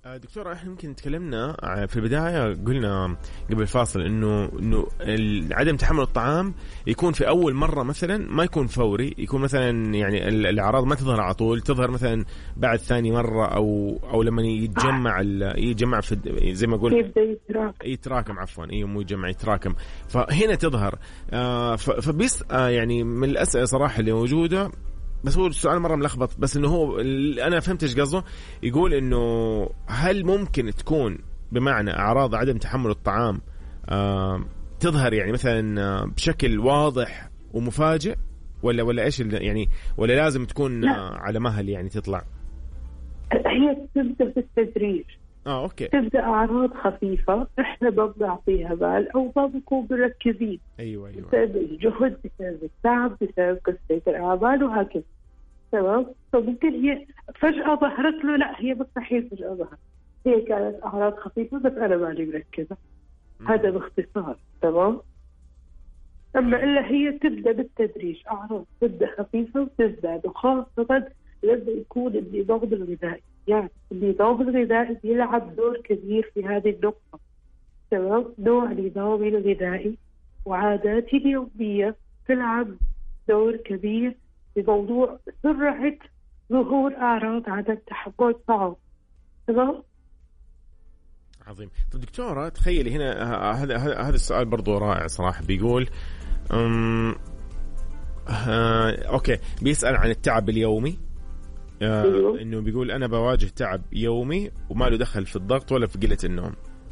Speaker 1: دكتورة احنا يمكن تكلمنا في البداية، قلنا قبل الفاصل انه عدم تحمل الطعام يكون في اول مرة مثلا ما يكون فوري، يكون مثلا يعني الاعراض ما تظهر على طول، تظهر مثلا بعد ثاني مرة او لما يتجمع في زي ما قلت يتراكم، عفوا مو يتجمع، يتراكم، فهنا تظهر. فبس يعني من الأسئلة صراحة اللي موجودة، بس هو السؤال مرة ملخبط، بس انه هو انا فهمت ايش قصده. يقول انه هل ممكن تكون بمعنى اعراض عدم تحمل الطعام تظهر يعني مثلا بشكل واضح ومفاجئ، ولا ايش يعني، ولا لازم تكون على مهل يعني تطلع؟
Speaker 5: هي تبدأ بالتدريج.
Speaker 1: اوكي.
Speaker 5: تبدأ اعراض خفيفة احنا بنعطيها بال او بنكون مركزين.
Speaker 1: ايوه
Speaker 5: بسبب الجهد، بسبب التعب، بسبب كثرة الاعمال وهكذا. تمام. فممكن هي فجأة ظهرت له، لا هي مستحيل فجأة ظهرت، هي كانت اعراض خفيفة بس انا مالي مركزة. هذا باختصار. تمام. اما الا هي تبدأ بالتدريج، اعراض تبدأ خفيفة وتزداد، وخاصة لازم يكون النظام الغذائي، يعني النظام الغذائي يلعب دور كبير في هذه النقطة. تمام. نوع نظامي الغذائي وعاداتي اليومية تلعب دور كبير في موضوع سرعة ظهور أعراض عدم تحمل الطعام. تمام.
Speaker 1: عظيم. طب دكتورة تخيلي هنا هذا السؤال برضو رائع صراحة. بيقول أوكي، بيسأل عن التعب اليومي. إنه بيقول أنا بواجه تعب يومي وما له دخل في الضغط ولا في قلة النوم.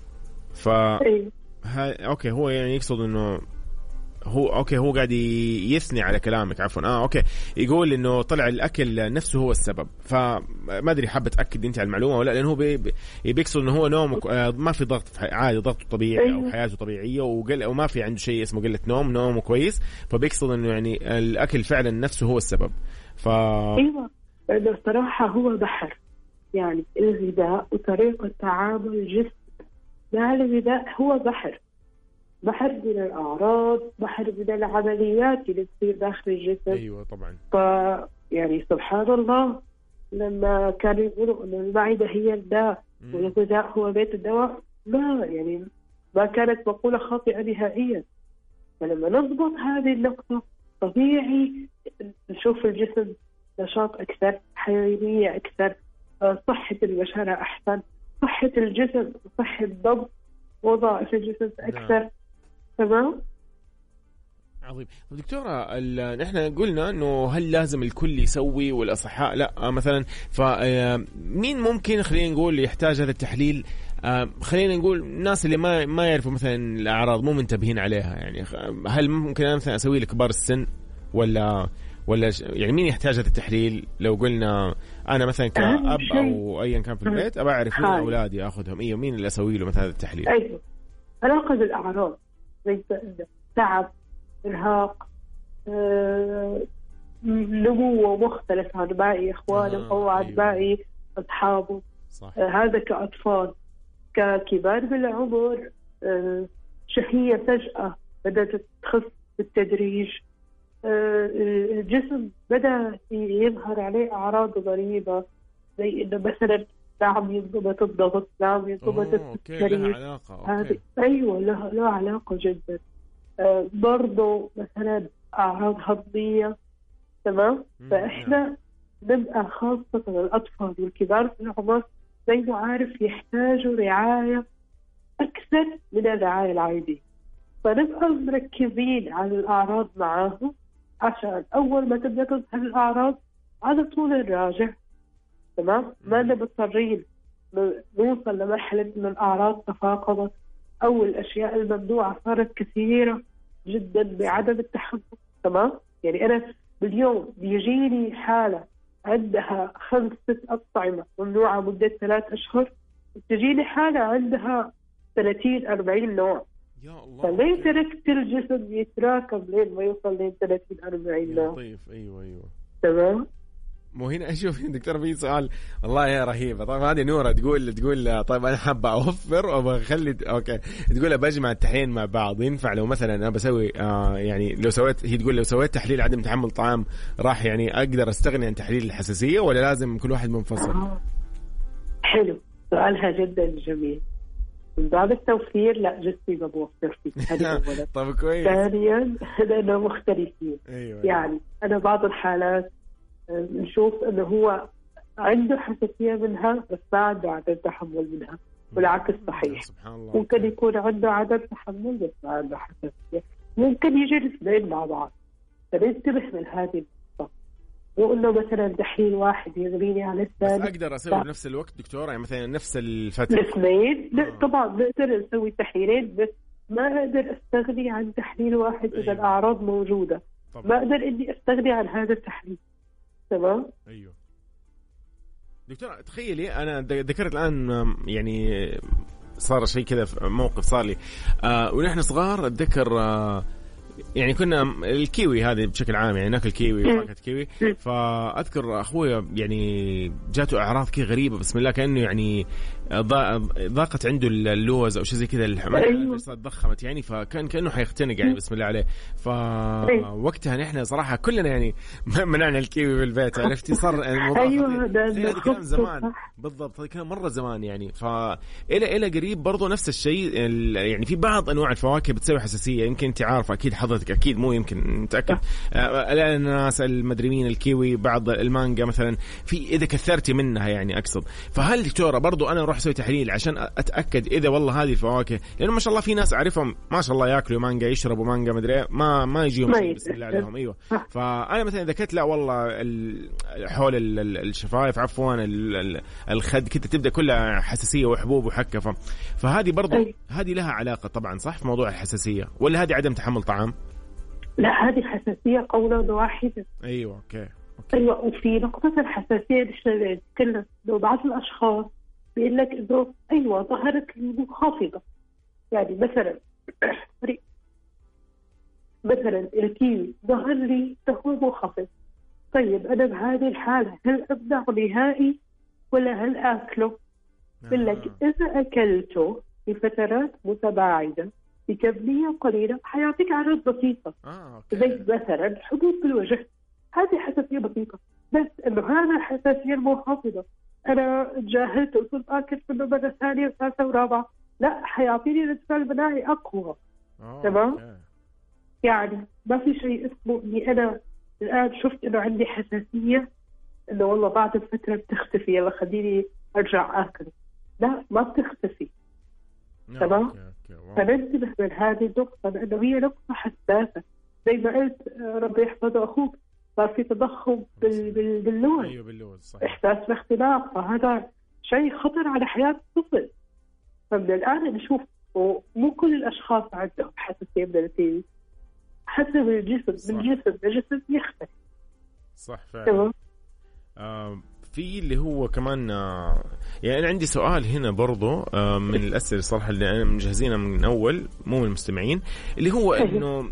Speaker 1: أوكي، هو يعني يقصد إنه هو قاعد يثني على كلامك، عفوا. اوكي، يقول انه طلع الاكل نفسه هو السبب. فما ادري حابه اتاكد انت على المعلومه ولا، لانه هو بيقصد انه هو نومه ما في ضغط عادي، ضغطه طبيعي او حياته طبيعيه، وما في عنده شيء اسمه قله نومه كويس. فبيقصد انه يعني الاكل فعلا نفسه هو السبب.
Speaker 5: ايوه، لانه الصراحه هو بحر، يعني الغذاء وطريقه تعامل الجسم مع الغذاء هو بحر من الأعراض، بحر من العمليات اللي تصير داخل الجسم.
Speaker 1: أيوة طبعا.
Speaker 5: يعني سبحان الله، لما كانوا يقولوا أن المعدة هي الداء والغذاء هو بيت الدواء، ما كانت مقولة خاطئة نهائيا. فلما نضبط هذه النقطة طبيعي نشوف الجسم نشاط أكثر، حيوية أكثر، صحة البشرة أحسن، صحة الجسم وصحة ضبط وظائف الجسم أكثر. تمام.
Speaker 1: عظيم. دكتورة نحن قلنا انه هل لازم الكل يسوي والاصحاء لا مثلا، فمين ممكن خلينا نقول يحتاج هذا التحليل؟ خلينا نقول الناس اللي ما يعرفوا مثلا الاعراض، مو منتبهين عليها، يعني هل ممكن انا مثلا اسوي لكبار السن ولا يعني مين يحتاج هذا التحليل؟ لو قلنا انا مثلا كأب او ايا كان في البيت ابى اعرف مين اولادي اخذهم، مين اللي اسوي له مثلا هذا التحليل؟
Speaker 5: ايوه، علاقه بالاعراض زي تعب، ارهاق، نمو مختلف عن باقي اخوانه او عن باقي اصحابه. هذا كاطفال. ككبار بالعمر شهية فجأة بدأت تخف بالتدريج، الجسم بدأ يظهر عليه أعراض غريبة زي إنه مثلا لا عم ينضبط الضغط، لا عم ينضبط السكري. هذه أيوة له علاقة جدا. برضو مثلا أعراض هضمية. تمام. فإحنا نبقى خاصة الأطفال والكبار في العمر زي ما عارف يحتاجوا رعاية أكثر من الرعاية العادية، فنبقى مركزين على الأعراض معاهم عشان أول ما تبدأ تظهر الأعراض على طول نراجع. تمام. ما نضطرين نوصل لمرحلة من الأعراض تفاقمت أو الأشياء الممنوعة صارت كثيرة جدا بعدم التحمل. تمام. يعني أنا باليوم بيجيني حالة عندها 5-6 أطعمة ممنوعة مدة 3 أشهر، تجيني حالة عندها 30-40 نوع.
Speaker 1: يا الله.
Speaker 5: فليه تركت الجسم يتراكم لين ما يوصل لين 30-40 نوع؟
Speaker 1: طيب. أيوة.
Speaker 5: تمام.
Speaker 1: مو هنا أشوف دكتور في سؤال والله يا رهيبة. طيب هذه نورة تقول طيب أنا حابة أوفر وبخلي أوكي، تقول بجمع التحليل مع بعض، ينفع لو مثلا أنا بسوي يعني لو سويت، هي تقول لو سويت تحليل عدم تحمل طعام راح يعني أقدر أستغني عن تحليل الحساسية، ولا لازم كل واحد منفصل؟
Speaker 5: حلو. سؤالها جدا جميل. من باب التوفير لا، جسمي ما بوفر فيه، هذا أولا.
Speaker 1: طب كويس.
Speaker 5: ثانيا لأنه مختلفين.
Speaker 1: أيوة.
Speaker 5: يعني أنا بعض الحالات نشوف أنه هو عنده حساسية منها بس ما عنده عدم تحمل منها، والعكس صحيح. ممكن يكون عنده عدم تحمل بس ما عنده حساسية، ممكن يجي الاثنين مع بعض. فننتبه من هذه النقطة، مو إنه مثلا تحليل واحد يغنيني عن الثاني.
Speaker 1: بس أقدر أسوي بنفس الوقت دكتورة، يعني مثلا نفس الفترة
Speaker 5: الاثنين؟ لا طبعا نقدر نسوي تحليلين، بس ما أقدر أستغني عن تحليل واحد إذا الأعراض موجودة. طبعا. ما أقدر إني أستغني عن هذا التحليل. تمام؟
Speaker 1: أيوه دكتورة، تخيلي أنا ذكرت الآن يعني صار شيء كذا، موقف صار لي ونحن صغار. أتذكر يعني كنا الكيوي هذه بشكل عام، يعني ناكل كيوي وفاكهة كيوي. فأذكر أخويا يعني جاته أعراض كي غريبة، بسم الله، كأنه يعني ضاقت عنده اللوز أو شيء زي كذا، الحماية ضخمت يعني، فكان كأنه حيختنق يعني، بسم الله عليه. فوقتها نحن صراحة كلنا يعني منعنا الكيوي في البيت، عرفتي؟ صار الموضوع
Speaker 5: أيوة
Speaker 1: ده كان زمان بالضبط، كان مرة زمان يعني. فإلى قريب برضو نفس الشيء، يعني في بعض أنواع الفواكه بتسوي حساسية، يمكن أنت عارفة أكيد حضرتك، أكيد مو يمكن نتأكد. الأناناس، المدري الكيوي، بعض المانجا مثلا، في إذا كثرتي منها يعني أقصد. فهل دكتورة برضو أنا أروح أسوي تحليل عشان أتأكد إذا والله هذه الفواكه، لأنه ما شاء الله في ناس أعرفهم ما شاء الله يأكلوا مانجا، يشربوا مانجا مدري ما يجيهم شيء بسم الله عليهم. أيوة. فأنا مثلا إذا كنت لا والله حول الشفايف عفوا الخد كده تبدأ كلها حساسية وحبوب وحكة، فهذه برضو هذه لها علاقة طبعا صح في موضوع الحساسية، ولا هذه عدم تحمل طعام؟
Speaker 5: لا هذه حساسية قولا واحدة.
Speaker 1: أيوة أوكي.
Speaker 5: أيوة. وفي نقطة الحساسية نتكلم، لو بعض الأشخاص بيقول لك إنه أيوة ظهرت منخفضة، يعني مثلا الكيوي ظهر لي هو منخفض. طيب أنا بهذه الحالة هل أمنع نهائي ولا هل أكله؟ بقول لك إذا أكلته بفترات متباعدة بكمية قليلة حيعطيك أعراض بسيطة، زي مثلا حبوب بالوجه، هذه حساسية بسيطة. بس إنه هذا الحساسية المنخفضة أنا تجاهلت وصرت أكل منه مرة ثانية وثالثة ورابعة، لا حيعطيني الانتفاع المناعي أقوى. تمام؟ يعني ما في شيء اسمه إني أنا الآن شفت إنه عندي حساسية إنه والله بعد الفترة بتختفي يلا خليني أرجع أكل. لا ما بتختفي. تمام؟ فننتبه من هذه النقطة لأنه هي نقطة حساسة. زي ما قلت ربي يحفظه أخوك، صار في تضخم باللوز.
Speaker 1: أيوة باللوز صحيح.
Speaker 5: إحساس باختناق، فهذا شيء خطر على حياة الطفل. فمن الآن نشوف مو كل الأشخاص عندهم حساسية من الكيوي، حسب الجسم من جسم لجسم يختلف.
Speaker 1: صح فعلا. في اللي هو كمان يعني أنا عندي سؤال هنا برضو من الأسئلة صراحة اللي أنا مجهزينها من أول مو من المستمعين، اللي هو إنه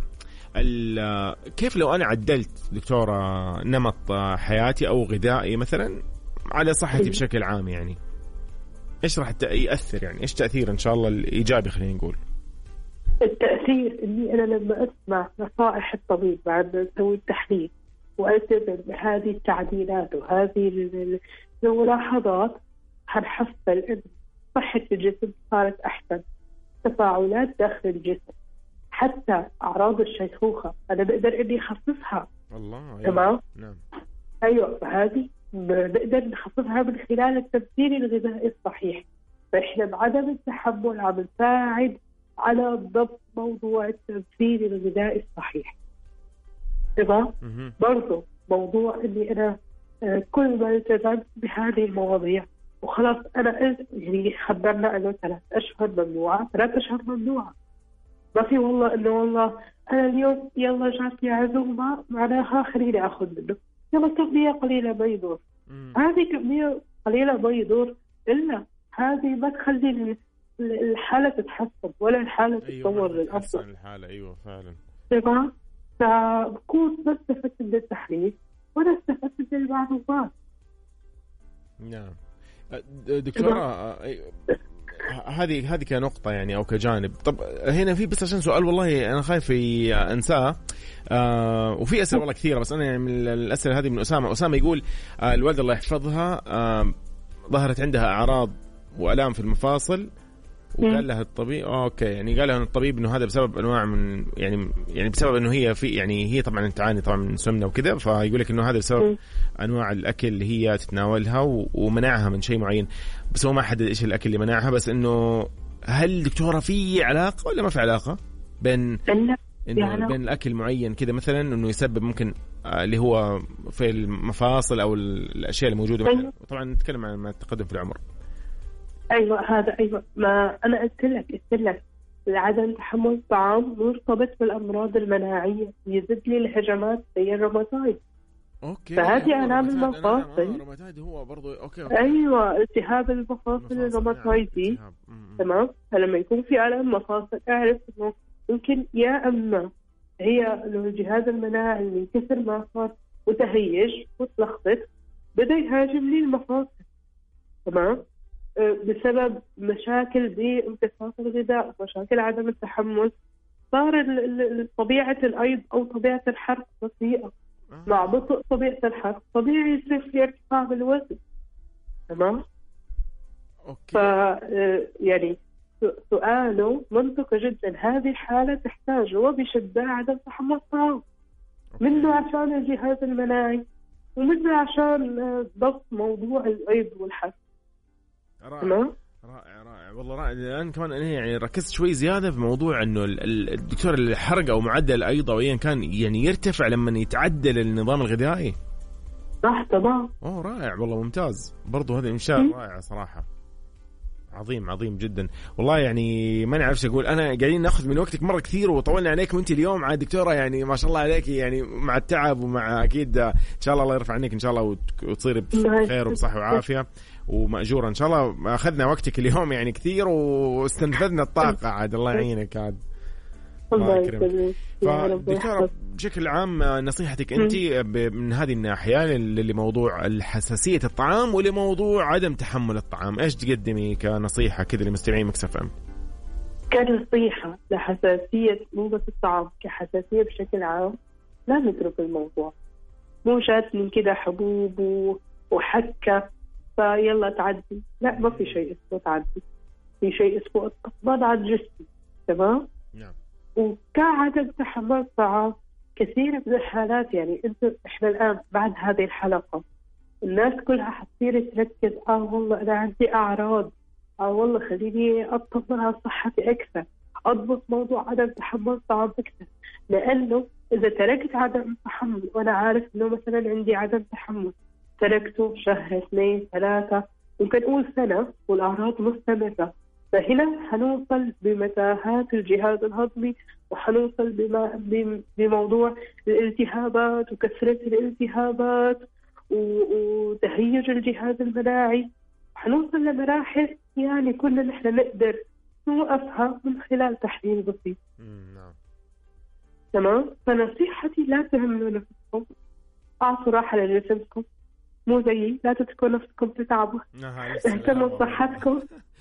Speaker 1: كيف لو أنا عدلت دكتورة نمط حياتي أو غذائي مثلا على صحتي بشكل عام، يعني إيش راح يأثر، يعني إيش تأثير إن شاء الله الإيجابي خلينا نقول؟
Speaker 5: التأثير إني أنا لما أسمع نصائح الطبيب بعد ما أسوي التحليل وألتزم بهذه التعديلات وهذه الملاحظات هنحصل إن صحة الجسم صارت أحسن، تفاعلات داخل الجسم، حتى أعراض الشيخوخة أنا بقدر إني أخففها.
Speaker 1: الله.
Speaker 5: تمام.
Speaker 1: نعم.
Speaker 5: أيوة. فهذه بقدر نخففها من خلال التمثيل الغذائي الصحيح. فإحنا بعدم التحمل عم نساعد على ضبط موضوع التمثيل الغذائي الصحيح. تمام. برضو موضوع إني أنا كل ما التزمت بهذه المواضيع وخلاص أنا قلت يعني خبرنا إنه 3 أشهر ممنوعة، 3 أشهر ممنوعة. ما في والله إنه والله أنا اليوم يلا جاتني عزومة معناها خليني أخذ منه، يلا كمية قليلة ما يضر. هذه كمية قليلة ما يضر، إلا هذه ما تخلي الحالة تتحسن ولا الحالة تتطور للأفضل.
Speaker 1: الحالة أيوة فعلا.
Speaker 5: تمام. فبكون ما استفدت من التحليل ولا استفدت من المعلومات.
Speaker 1: نعم دكتورة، هذه كنقطة يعني أو كجانب. طب هنا في بس عشان سؤال والله أنا خايف أنساه، وفي أسئلة والله كثيرة، بس أنا يعني من الأسئلة هذه من أسامة يقول الوالدة الله يحفظها ظهرت عندها أعراض والام في المفاصل، وقال لها الطبيب اوكي يعني قال لها الطبيب انه هذا بسبب انواع من يعني بسبب انه هي في يعني هي طبعا تعاني طبعا من سمنه وكذا، فيقول لك انه هذا بسبب انواع الاكل اللي هي تتناولها ومنعها من شيء معين، بس هو ما حدد ايش الاكل اللي منعها. بس انه هل دكتوره في علاقه ولا ما في علاقه بين إنه بين الأكل معين كده مثلا إنه يسبب ممكن اللي هو في المفاصل أو الأشياء الموجودة
Speaker 5: أيوة.
Speaker 1: طبعا نتكلم عن التقدم في العمر.
Speaker 5: أيوة هذا أيوة ما أنا قلت لك عدم تحمل الطعام مرتبط بالأمراض المناعية، يزيد لي الهجمات زي الروماتويد.
Speaker 1: أوكي.
Speaker 5: فهذه علامة المفاصل.
Speaker 1: الروماتويد هو برضو أوكي.
Speaker 5: أيوة التهاب المفاصل الروماتويدي. تمام. فلما يكون في ألم مفاصل أعرف إنه ممكن يا أما هي إنه الجهاز المناعي اللي كسر ما صار وتهيج وتلخبط بدأ يهاجم لي المفاصل. تمام. بسبب مشاكل بامتصاص الغذاء، مشاكل عدم التحمل، صار طبيعة الأيض أو طبيعة الحرق بطيئة. مع بطء طبيعة الحرق طبيعي يصير في ارتفاع بالوزن. تمام.
Speaker 1: أوكي.
Speaker 5: يعني سؤاله منطقي جدا. هذه الحالة تحتاج وبشدة عدم تحمل الطعام، منه عشان الجهاز المناعي ومنه عشان ضبط موضوع الأيض والحرق.
Speaker 1: رائع والله رائع. الآن كمان أنا يعني ركزت شوي زيادة في موضوع إنه الدكتور الحرق أو معدل الأيض أو أيا كان يعني يرتفع لما يتعدل النظام الغذائي.
Speaker 5: صح طبعا.
Speaker 1: رائع والله ممتاز. برضو هذا إنشاء رائع صراحة، عظيم جدا والله. يعني ما نعرفش أقول، أنا قاعدين نأخذ من وقتك مرة كثير وطولنا عليك، وأنت اليوم عاد دكتورة يعني ما شاء الله عليك، يعني مع التعب ومع أكيد إن شاء الله يرفع عنك إن شاء الله وتصير بخير وبصحة وعافية ومأجورة إن شاء الله. أخذنا وقتك اليوم يعني كثير واستنفذنا الطاقة عاد. الله يعينك عاد. الله يكرمك. فدكتورة بشكل عام نصيحتك أنت من هذه الناحية لموضوع الحساسية الطعام ولموضوع عدم تحمل الطعام، إيش تقدمي كنصيحة كذا لمستمعين مكس اف ام؟
Speaker 5: كنصيحة لحساسية مو بس الطعام، كحساسية بشكل عام لا نترك الموضوع. مو جات من كده حبوب وحكة فيلا تعدي، لا ما في شيء اسمه تعدي، في شيء اسمه التقبض على الجسم. تمام.
Speaker 1: نعم.
Speaker 5: وكعدم تحمل الطعام كثير من الحالات، يعني احنا الآن بعد هذه الحلقة الناس كلها حتصير تركز والله أنا عندي أعراض، والله خليني أطمن على صحتي أكثر، أضبط موضوع عدم تحمل الطعام أكثر. لأنه إذا تركت عدم التحمل وأنا عارف إنه مثلا عندي عدم تحمل، تركته شهر 2 3 ممكن نقول سنة والأعراض مستمرة، فهنا حنوصل بمتاهات الجهاز الهضمي، وحنوصل بموضوع الالتهابات وكثرة الالتهابات وتهيج الجهاز المناعي. حنوصل لمراحل يعني كنا نحن نقدر نوقفها من خلال تحليل بسيط. تمام. فنصيحتي لا تهملوا نفسكم، أعطوا راحة لجسمكم، مو زيي لا تتركوا نفسكم تتعبوا، اهتموا بصحتكم.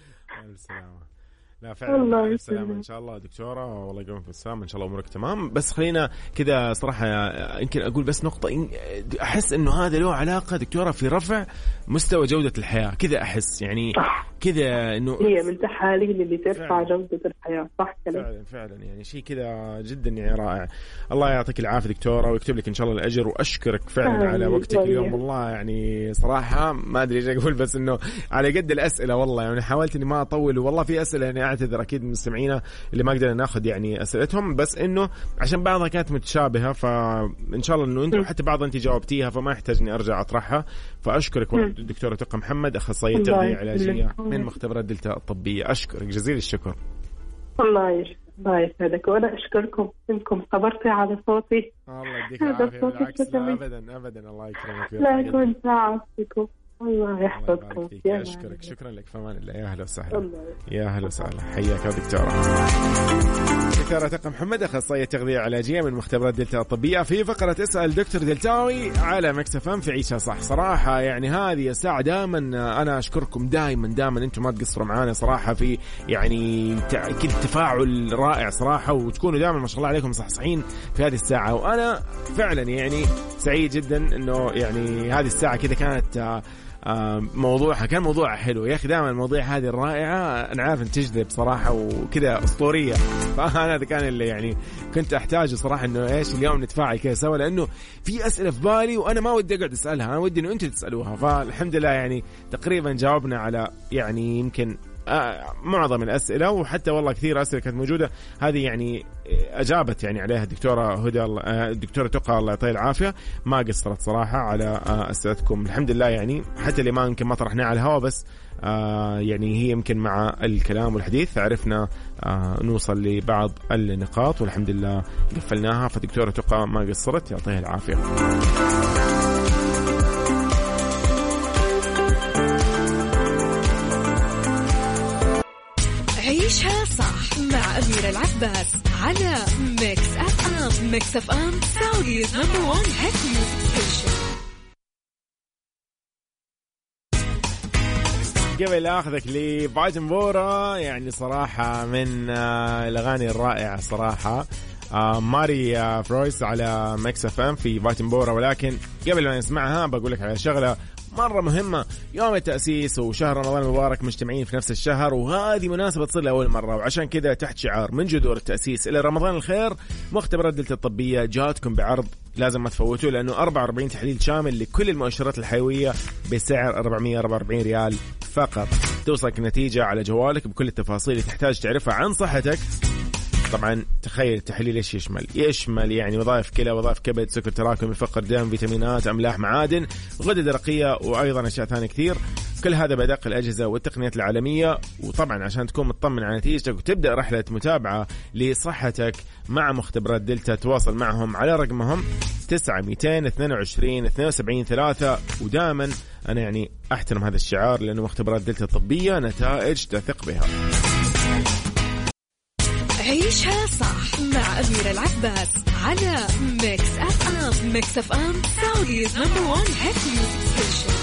Speaker 1: لا فعلا السلامة إن شاء الله دكتورة، والله يقوم في السلامة إن شاء الله أمورك تمام. بس خلينا كذا صراحة يمكن أقول بس نقطة، أحس إنه هذا له علاقة دكتورة في رفع مستوى جودة الحياة، كذا أحس يعني كذا إنه
Speaker 5: هي من تحاليل اللي ترفع جودة الحياة. صح كلام.
Speaker 1: فعلا يعني شيء كذا جدا يعني رائع. الله يعطيك العافية دكتورة ويكتب لك إن شاء الله الأجر، وأشكرك فعلا على وقتك اليوم. والله يعني صراحة ما أدري إيش أقول، بس إنه على قد الأسئلة والله يعني حاولت إني ما أطول، والله في أسئلة يعني أعتذر أكيد من مستمعينا اللي ما قدرنا ناخذ يعني أسئلتهم، بس إنه عشان بعضها كانت متشابهة، فإن شاء الله إنه أنتم حتى بعض أنت جاوبتيها فما يحتاج إني أرجع أطرحها. فأشكرك الدكتورة توقع محمد، أخصائية تغذية علاجية من مختبرات دلتا الطبية. أشكرك جزيل الشكر.
Speaker 5: الله يسعدك، وأنا أشكركم إنكم صبرتي على صوتي.
Speaker 1: الله يديك العافية. بالعكس أبدا الله يكرمك.
Speaker 5: لا يكون تعبتكم. الله يحفظكم.
Speaker 1: أشكرك. شكرا لك. فمان الله. يا أهلا وسهلا. يا أهلا وسهلا. حياك يا دكتورة. دكتورة توقع محمد، أخصائية تغذية علاجية من مختبرات دلتا الطبية، في فقرة اسأل دكتور دلتاوي على مكس اف ام في عيشها صح. صراحة يعني هذه الساعة دائما أنا أشكركم دائما أنتم ما تقصروا معانا صراحة في يعني كده تفاعل رائع صراحة، وتكونوا دائما ما شاء الله عليكم صحصحين في هذه الساعة. وأنا فعلا يعني سعيد جدا إنه يعني هذه الساعة كده كانت موضوعها كان موضوعها حلو يا أخي. دائما المواضيع هذه الرائعة أنا عارف أن تجذب صراحة وكذا أسطورية. فأنا هذا كان اللي يعني كنت أحتاجه صراحة إنه إيش اليوم نتفاعل كذا سوا، لأنه في أسئلة في بالي وأنا ما ودي أقعد أسألها، أنا ودي إنه أنتوا تسألوها. فالحمد لله يعني تقريبا جاوبنا على يعني يمكن معظم الأسئلة، وحتى والله كثير أسئلة كانت موجودة هذه يعني أجابت يعني عليها الدكتورة هدى، الدكتورة تقى الله يعطيها العافية، ما قصرت صراحة على أسئلتكم الحمد لله. يعني حتى اللي ما يمكن ما طرحناه على الهواء بس يعني هي يمكن مع الكلام والحديث عرفنا نوصل لبعض النقاط والحمد لله قفلناها. فالدكتورة تقى ما قصرت يعطيها العافية.
Speaker 4: عيشها صح مع أميرة العباس على ميكس أف أم. ميكس أف أم سعوديز نمبر 1 هيت ميوزك ستيشن.
Speaker 1: قبل أخذك لفايتنبورا يعني صراحة من الأغاني الرائعة صراحة ماري فرويس على ميكس أف أم في فايتنبورا. ولكن قبل ما نسمعها بقولك على شغلة مرة مهمة. يوم التأسيس وشهر رمضان المبارك مجتمعين في نفس الشهر، وهذه مناسبة تصير لأول مرة، وعشان كذا تحت شعار من جذور التأسيس إلى رمضان الخير مختبرات دلتا الطبية جاتكم بعرض لازم ما تفوتوه، لأنه 44 تحليل شامل لكل المؤشرات الحيوية بسعر 444 ريال فقط. توصلك نتيجة على جوالك بكل التفاصيل اللي تحتاج تعرفها عن صحتك. طبعا تخيل التحليل ايش يشمل يعني وظائف كلى، وظائف كبد، سكر تراكمي، فقر دم، فيتامينات، املاح، معادن، غدة درقية، وايضا اشياء ثانيه كثير. كل هذا بأدق الاجهزه والتقنيات العالميه. وطبعا عشان تكون مطمن على نتيجتك وتبدا رحله متابعه لصحتك مع مختبرات دلتا، تواصل معهم على رقمهم 9-222-72-3. ودائما انا يعني احترم هذا الشعار لانه مختبرات دلتا الطبيه نتائج تثق بها.
Speaker 4: عيشها صح مع أميرة العباس على ميكس أف أم. ميكس أف أم سعوديز نمبر 1 هيت ميوزك ستيشن.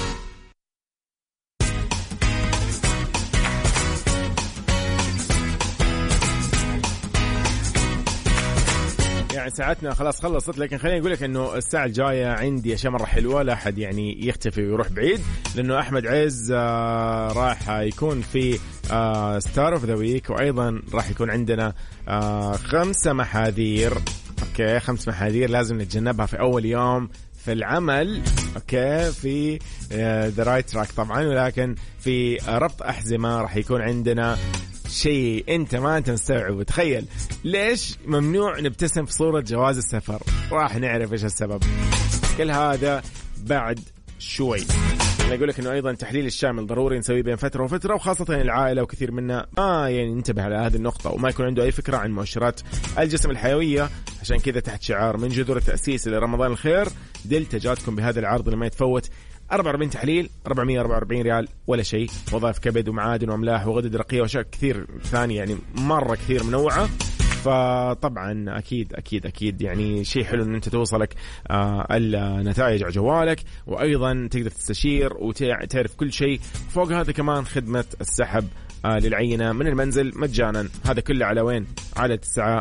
Speaker 1: يعني ساعتنا خلاص خلصت، لكن خليني أقول لك إنه الساعة الجاية عندي أشياء مرة حلوة، لا أحد يعني يختفي ويروح بعيد، لأنه أحمد عز راح يكون في ستار اوف ذا ويك، وأيضا راح يكون عندنا 5 محاذير. أوكي 5 محاذير لازم نتجنبها في أول يوم في العمل. أوكي في ذا رايت تراك طبعا، ولكن في ربط أحزمة راح يكون عندنا شيء انت ما انت مستوعب. تخيل ليش ممنوع نبتسم في صورة جواز السفر، راح نعرف ايش السبب. كل هذا بعد شوي. أنا أقول لك إنه أيضا تحليل الشامل ضروري نسويه بين فترة وفترة، وخاصة العائلة وكثير منا يعني ننتبه على هذه النقطة وما يكون عنده أي فكرة عن مؤشرات الجسم الحيوية. عشان كذا تحت شعار من جذور التأسيس لرمضان الخير دلتا جاتكم بهذا العرض اللي ما يتفوت. 44 تحليل 444 ريال ولا شيء، وظائف كبد ومعادن وأملاح وغدة درقية وأشياء كثير ثانية يعني مرة كثير منوعة. فطبعا أكيد يعني شيء حلو أن أنت توصلك النتائج على جوالك، وأيضا تقدر تستشير وتعرف كل شيء. فوق هذا كمان خدمة السحب للعينة من المنزل مجانا. هذا كله على وين؟ على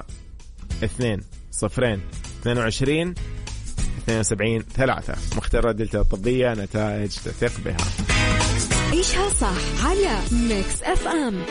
Speaker 1: 9-2-0-22-72-3. مختبرات دلتا الطبية نتائج تثق بها.
Speaker 4: عيشها صح على ميكس أف أم.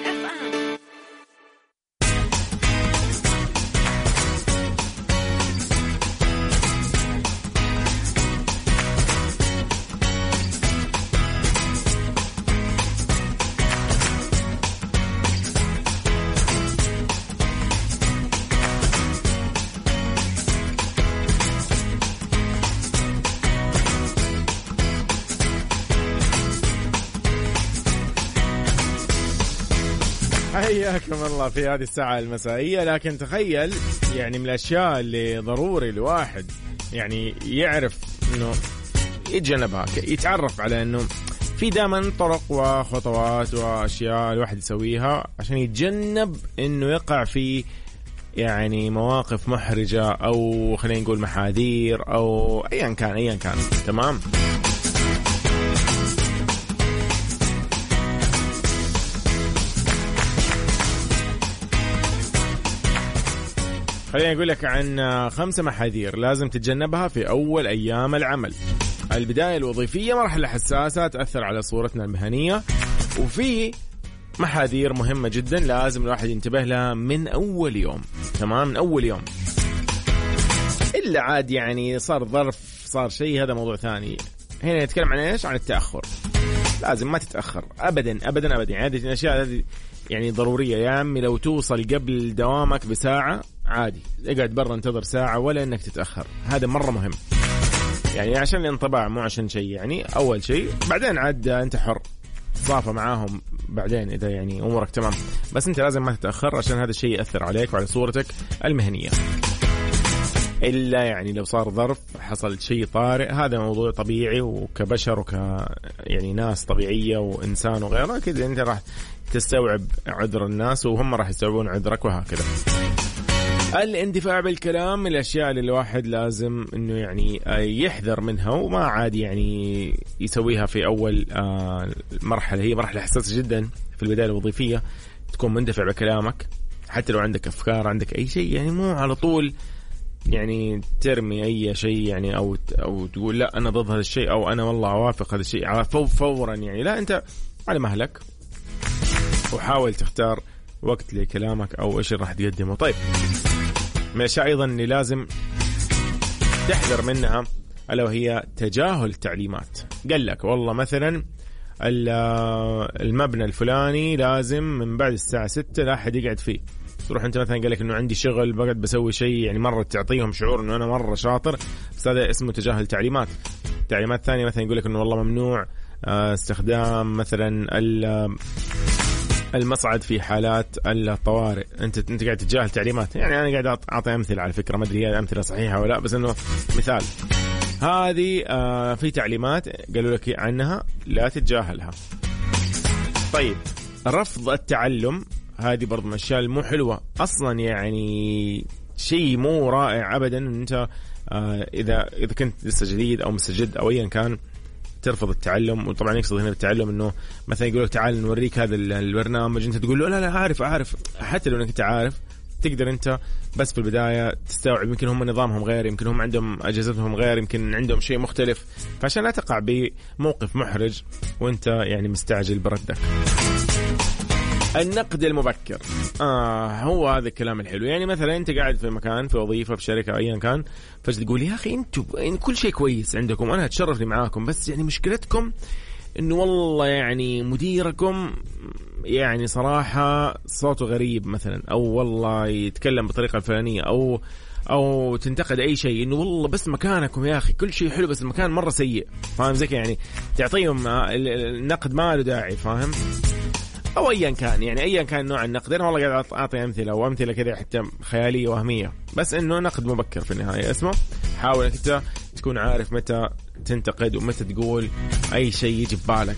Speaker 1: حياكم الله في هذه الساعة المسائية. لكن تخيل يعني من الأشياء اللي ضروري الواحد يعني يعرف إنه يتجنبها، يتعرف على إنه في دائما طرق وخطوات وأشياء الواحد يسويها عشان يتجنب إنه يقع في يعني مواقف محرجة أو خلينا نقول محاذير أو أيا كان. تمام. خليني أقول لك عن 5 محاذير لازم تتجنبها في أول أيام العمل. البداية الوظيفية مرحلة حساسة تأثر على صورتنا المهنية، وفي محاذير مهمة جدا لازم الواحد ينتبه لها من أول يوم. تمام، من أول يوم. إلا عاد يعني صار ظرف، صار شيء، هذا موضوع ثاني. هنا نتكلم عن إيش؟ عن التأخر. لازم ما تتأخر أبدا أبدا أبدا. يعني هذه الأشياء هذه يعني ضرورية. يا عمي لو توصل قبل دوامك بساعة عادي، اقعد برا انتظر ساعة، ولا إنك تتأخر. هذا مرة مهم، يعني عشان الانطباع مو عشان شيء. يعني أول شيء، بعدين عاد أنت حر صافة معاهم بعدين إذا يعني أمورك تمام، بس أنت لازم ما تتأخر عشان هذا الشيء يأثر عليك وعلى صورتك المهنية. إلا يعني لو صار ظرف، حصل شيء طارئ، هذا موضوع طبيعي، وكبشر يعني ناس طبيعية وإنسان وغيره كده، أنت راح تستوعب عذر الناس وهم راح يستوعبون عذرك، وهكذا. الاندفاع بالكلام من الأشياء اللي الواحد لازم إنه يعني يحذر منها، وما عادي يعني يسويها في أول مرحلة. هي مرحلة حساسة جدا في البداية الوظيفية، تكون مندفع بكلامك حتى لو عندك أفكار، عندك أي شيء. يعني مو على طول يعني ترمي أي شيء يعني أو تقول لا أنا ضد هذا الشيء أو أنا والله أوافق هذا الشيء على فورا. يعني لا، أنت على مهلك وحاول تختار وقت لكلامك أو إيش راح تقدمه. طيب، من الأشياء أيضا اللي لازم تحذر منها ألا وهي تجاهل التعليمات. قال لك والله مثلا المبنى الفلاني لازم من بعد الساعة 6 لا أحد يقعد فيه. تروح أنت مثلا قال لك إنه عندي شغل بقعد بسوي شيء، يعني مرة تعطيهم شعور إنه أنا مرة شاطر، بس هذا اسمه تجاهل تعليمات. تعليمات ثانية مثلا يقول لك إنه والله ممنوع استخدام مثلا المصعد في حالات الطوارئ. انت قاعد تتجاهل تعليمات. يعني انا قاعد اعطي امثله، على فكره ما ادري هي امثله صحيحه ولا، بس انه مثال. هذه في تعليمات قالوا لك عنها لا تتجاهلها. طيب، رفض التعلم هذه برضو من الاشياء مو حلوه اصلا، يعني شيء مو رائع ابدا. انت اذا كنت لسه جديد او مستجد او ايا كان ترفض التعلم. وطبعا يقصد هنا بالتعلم انه مثلا يقول لك تعال نوريك هذا البرنامج، انت تقول له لا اعرف. حتى لو انك انت عارف تقدر انت بس في البدايه تستوعب، يمكن هم نظامهم غير، يمكن هم عندهم اجهزتهم غير، يمكن عندهم شيء مختلف، فعشان لا تقع بموقف محرج وانت يعني مستعجل بردك. النقد المبكر هو هذا الكلام الحلو. يعني مثلا انت قاعد في مكان، في وظيفه، في شركه ايا كان، فجأة تقول يا اخي انتم كل شيء كويس عندكم، انا هتشرفني معاكم، بس يعني مشكلتكم انه والله يعني مديركم يعني صراحه صوته غريب مثلا، او والله يتكلم بطريقه الفلانيه، او تنتقد اي شيء، انه والله بس مكانكم يا اخي كل شيء حلو بس المكان مره سيء. فاهم زي يعني تعطيهم النقد ما له داعي، فاهم؟ او ايا كان، يعني ايا كان نوع النقد. انا والله قاعد اعطي امثله وامثله كذا حتى خياليه وهميه، بس انه نقد مبكر في النهايه اسمه. حاول انك انت تكون عارف متى تنتقد ومتى تقول اي شيء يجي ببالك.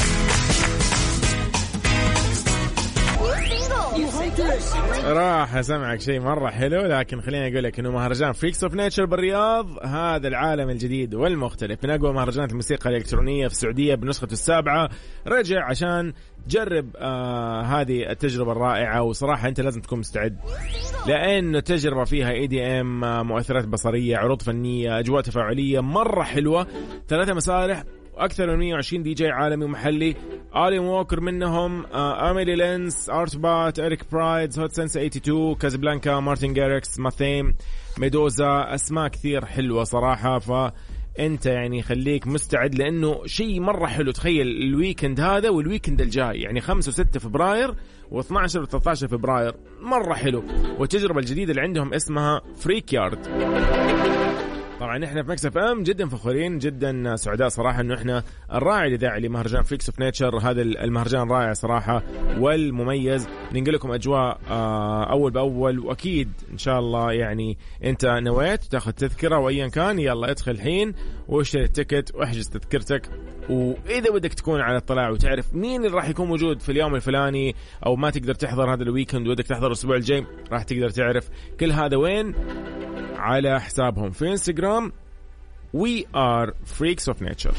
Speaker 1: راح اسمعك شيء مرة حلو، لكن خليني اقول لك انه مهرجان فريكس اوف نيتشر بالرياض هذا العالم الجديد والمختلف من اقوى مهرجانات الموسيقى الالكترونية في السعودية بنسخته السابعة، رجع عشان تجرب هذه التجربة الرائعة. وصراحة انت لازم تكون مستعد، لانه تجربة فيها EDM، مؤثرات بصرية، عروض فنية، اجواء تفاعلية مرة حلوة، 3 مسارح، أكثر من 120 دي جي عالمي ومحلي. آلين ووكر منهم، أميلي لينس، آرت بات، إريك برايدز، هوت سنسا 82، كازابلانكا، مارتن جاريكس، ماثيم، ميدوزا، أسماء كثير حلوة صراحة. فأنت يعني خليك مستعد لأنه شيء مرة حلو. تخيل الويكند هذا والويكند الجاي، يعني 5 و6 فبراير و12 و13 فبراير، مرة حلو. والتجربة الجديدة اللي عندهم اسمها فريك يارد. طبعا احنا في مكس اف ام جدا فخورين، جدا سعداء صراحه انه احنا الراعي الاذاعي لمهرجان فريكس اوف نيتشر. هذا المهرجان رائع صراحه والمميز، ننقل لكم اجواء اول باول. واكيد ان شاء الله يعني انت نويت تاخذ تذكره وايا كان، يلا ادخل الحين واشتري التيكت واحجز تذكرتك. واذا بدك تكون على اطلاع وتعرف مين اللي راح يكون موجود في اليوم الفلاني، او ما تقدر تحضر هذا الويكند ودك تحضر الاسبوع الجاي، راح تقدر تعرف كل هذا وين؟ على حسابهم في انستغرام We are Freaks of Nature.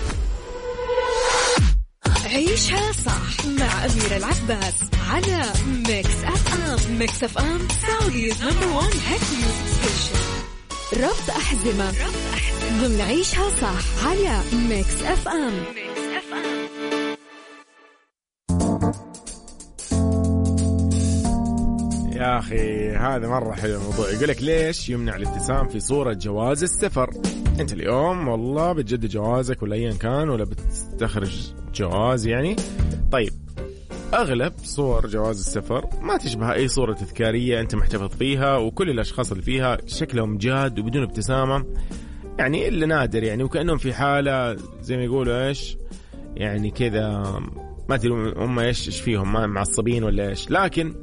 Speaker 4: عيشها صح مع أميرة العباس على ميكس اف ام. ميكس اف ام سعوديز نمبر 1 هيت ميوزك ستيشن. ربط أحزمة ضمن عيشها صح على ميكس اف ام.
Speaker 1: يا أخي هذا مرة حلو الموضوع. يقولك ليش يمنع الابتسام في صورة جواز السفر؟ أنت اليوم والله بتجدد جوازك ولا أيا كان، ولا بتستخرج جواز يعني. طيب أغلب صور جواز السفر ما تشبه أي صورة تذكارية أنت محتفظ فيها، وكل الأشخاص اللي فيها شكلهم جاد وبدون ابتسامة، يعني إلا نادر يعني، وكأنهم في حالة زي ما يقولوا إيش يعني كذا، ما أدري هم إيش فيهم، ما معصبين ولا إيش. لكن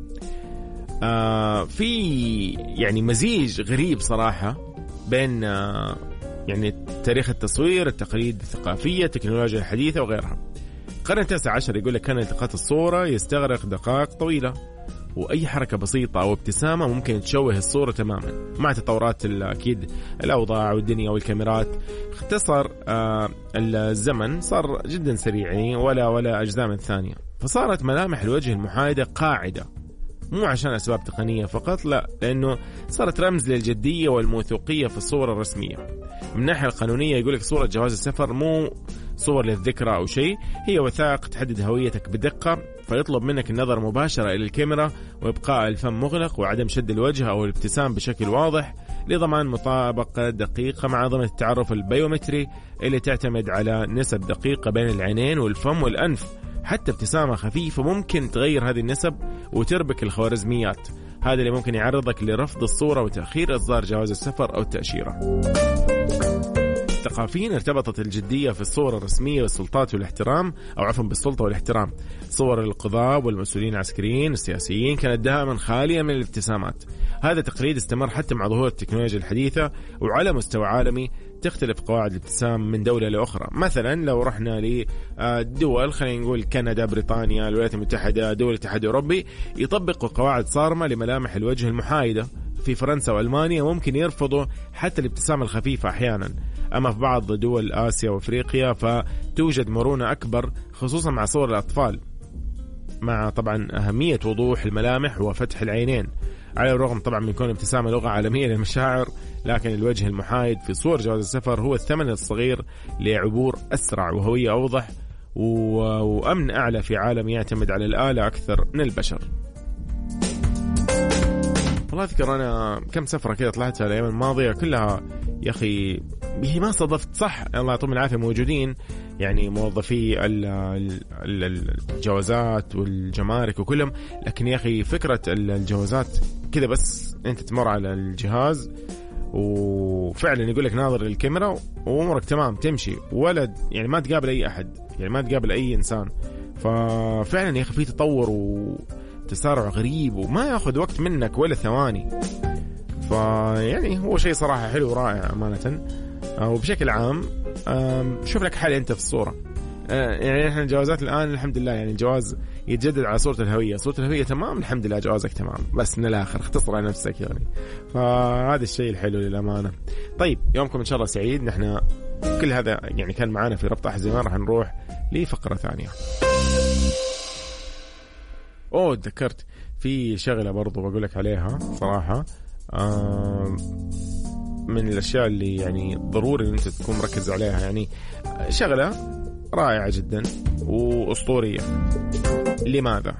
Speaker 1: في يعني مزيج غريب صراحة بين يعني تاريخ التصوير، التقاليد الثقافية، التكنولوجيا الحديثة وغيرها. القرن 19 يقول لك كان التقاط الصورة يستغرق دقائق طويلة، وأي حركة بسيطة أو ابتسامة ممكن تشوه الصورة تماما. مع تطورات أكيد الأوضاع والدنيا والكاميرات اختصر الزمن، صار جدا سريع يعني ولا أجزاء من ثانية. فصارت ملامح الوجه المحايدة قاعدة، مو عشان أسباب تقنية فقط، لا، لأنه صارت رمز للجدية والموثوقية في الصورة الرسمية. من الناحية القانونية يقولك صورة جواز السفر مو صور للذكرى أو شيء، هي وثائق تحدد هويتك بدقة، فيطلب منك النظر مباشرة إلى الكاميرا وإبقاء الفم مغلق وعدم شد الوجه أو الابتسام بشكل واضح، لضمان مطابقة دقيقة مع ضمن التعرف البيومتري اللي تعتمد على نسب دقيقة بين العينين والفم والأنف. حتى ابتسامة خفيفة ممكن تغير هذه النسب وتربك الخوارزميات. هذا اللي ممكن يعرضك لرفض الصورة وتأخير إصدار جواز السفر أو التأشيرة. ثقافيا ارتبطت الجدية في الصور الرسمية بالسلطات والاحترام، أو عفوا بالسلطة والاحترام. صور القضاة والمسؤولين العسكريين السياسيين كانت دائما خالية من الابتسامات. هذا تقليد استمر حتى مع ظهور التكنولوجيا الحديثة، وعلى مستوى عالمي تختلف قواعد الابتسام من دولة لأخرى. مثلا لو رحنا لدول خلينا نقول كندا، بريطانيا، الولايات المتحدة، دول الاتحاد الأوروبي، يطبقوا قواعد صارمة لملامح الوجه المحايدة. في فرنسا وألمانيا ممكن يرفضوا حتى الابتسامة الخفيفة أحيانا. أما في بعض دول آسيا وأفريقيا فتوجد مرونة أكبر، خصوصا مع صور الأطفال، مع طبعا أهمية وضوح الملامح وفتح العينين. على الرغم طبعا من كون الابتسامة لغة عالمية للمشاعر، لكن الوجه المحايد في صور جواز السفر هو الثمن الصغير لعبور أسرع وهوية أوضح وأمن أعلى في عالم يعتمد على الآلة أكثر من البشر. والله أذكر أنا كم سفرة كده طلعتها الأيام الماضية كلها يا أخي هي ما صدفت، صح الله يعطيهم العافية موجودين يعني موظفي الجوازات والجمارك وكلهم، لكن يا أخي فكرة الجوازات كده بس أنت تمر على الجهاز وفعلا يقول لك ناظر للكاميرا وأمورك تمام تمشي، ولا يعني ما تقابل أي أحد، يعني ما تقابل أي إنسان. ففعلا يا أخي في تطور وتسارع غريب وما يأخذ وقت منك ولا ثواني. فيعني هو شيء صراحة حلو ورائع أمانة. وبشكل عام شوف لك حال أنت في الصورة. يعني إحنا الجوازات الآن الحمد لله يعني الجواز يتجدد على صورة الهوية، صورة الهوية تمام الحمد لله جوازك تمام، بس من الآخر اختصر على نفسك يعني. فهذا الشيء الحلو للأمانة. طيب يومكم إن شاء الله سعيد. نحن كل هذا يعني كان معانا في ربط أحزمة، راح نروح لفقرة ثانية. تذكرت في شغلة برضو بقول لك عليها صراحة، من الأشياء اللي يعني ضروري أن أنت تكون مركز عليها، يعني شغلة رائعة جدا وأسطورية. لماذا؟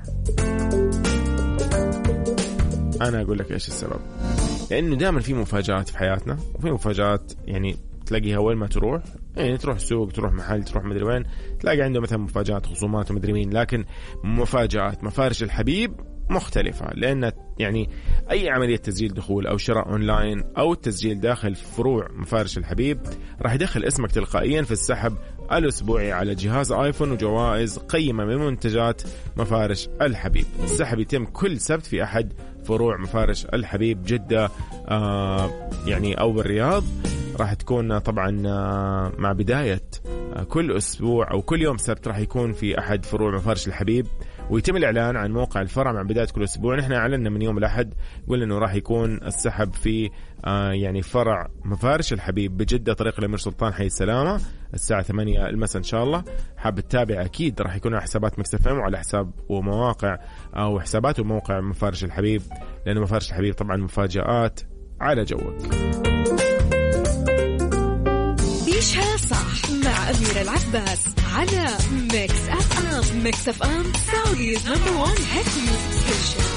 Speaker 1: أنا أقول لك إيش السبب. لأنه دائما في مفاجآت في حياتنا، وفي مفاجآت يعني تلاقيها أول ما تروح، يعني تروح سوق، تروح محل، تروح مدري وين، تلاقي عنده مثلا مفاجآت، خصومات ومدري مين. لكن مفاجآت مفارش الحبيب مختلفة، لأن يعني أي عملية تسجيل دخول أو شراء أونلاين أو التسجيل داخل فروع مفارش الحبيب راح يدخل اسمك تلقائيا في السحب الأسبوعي على جهاز آيفون وجوائز قيمة من منتجات مفارش الحبيب. السحب يتم كل سبت في أحد فروع مفارش الحبيب، جدة يعني أو الرياض. راح تكون طبعا مع بداية كل أسبوع أو كل يوم سبت راح يكون في أحد فروع مفارش الحبيب، ويتم الإعلان عن موقع الفرع مع بداية كل أسبوع. نحن أعلنا من يوم الأحد قلنا أنه راح يكون السحب في يعني فرع مفارش الحبيب بجدة طريق الأمير سلطان حي السلامة الساعة 8 المساء إن شاء الله. حاب تتابع أكيد راح يكون على حسابات مكس اف ام وعلى حساب ومواقع أو حسابات وموقع مفارش الحبيب، لأنه مفارش الحبيب طبعا مفاجآت على جوك.
Speaker 4: وأميرة العباس على ميكس أف أم. ميكس أف أم سعوديز نمبر 1 هيت ميوزك ستيشن.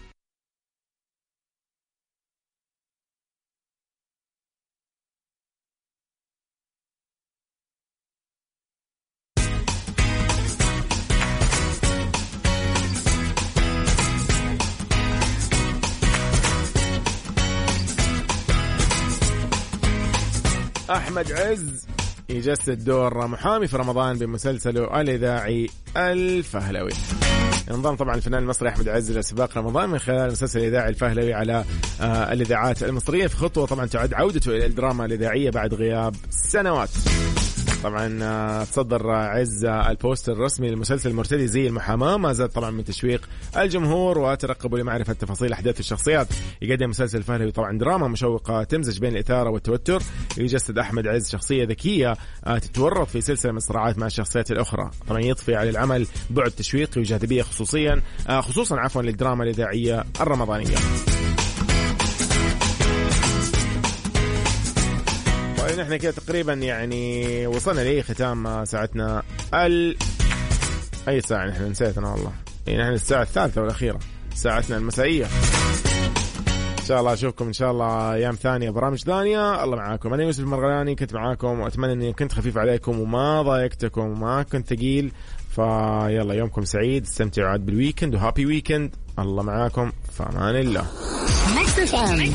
Speaker 1: أحمد عز يجسد دور محامي في رمضان بمسلسله الإذاعي الفهلوي. انضم طبعا الفنان المصري أحمد عز لسباق رمضان من خلال المسلسل الإذاعي الفهلوي على الإذاعات المصرية، في خطوة طبعا تعد عودته إلى الدراما الإذاعية بعد غياب سنوات. طبعا تصدر عز البوستر الرسمي للمسلسل المرتدي زي المحاماة، ما زاد طبعا من تشويق الجمهور وترقبوا لمعرفة تفاصيل أحداث الشخصيات. يقدم مسلسل الفهلوي طبعا دراما مشوقة تمزج بين الإثارة والتوتر، يجسد أحمد عز شخصية ذكية تتورط في سلسلة من الصراعات مع الشخصيات الأخرى. طبعا يضفي على العمل بعد تشويقي وجاذبية خصوصا للدراما الإذاعية الرمضانية. نحن كده تقريبا يعني وصلنا لي ختام ساعتنا أي ساعة نحن نسيت أنا والله، يعني نحن الساعة الثالثة والأخيرة ساعتنا المسائية. إن شاء الله أشوفكم إن شاء الله أيام ثانية برامج ثانية. الله معاكم. أنا يوسف المرغلاني كنت معاكم، وأتمنى أني كنت خفيف عليكم وما ضايقتكم وما كنت ثقيل. فيلا يومكم سعيد، استمتعوا عاد بالويكند وهابي ويكند. الله معاكم، فأمان الله.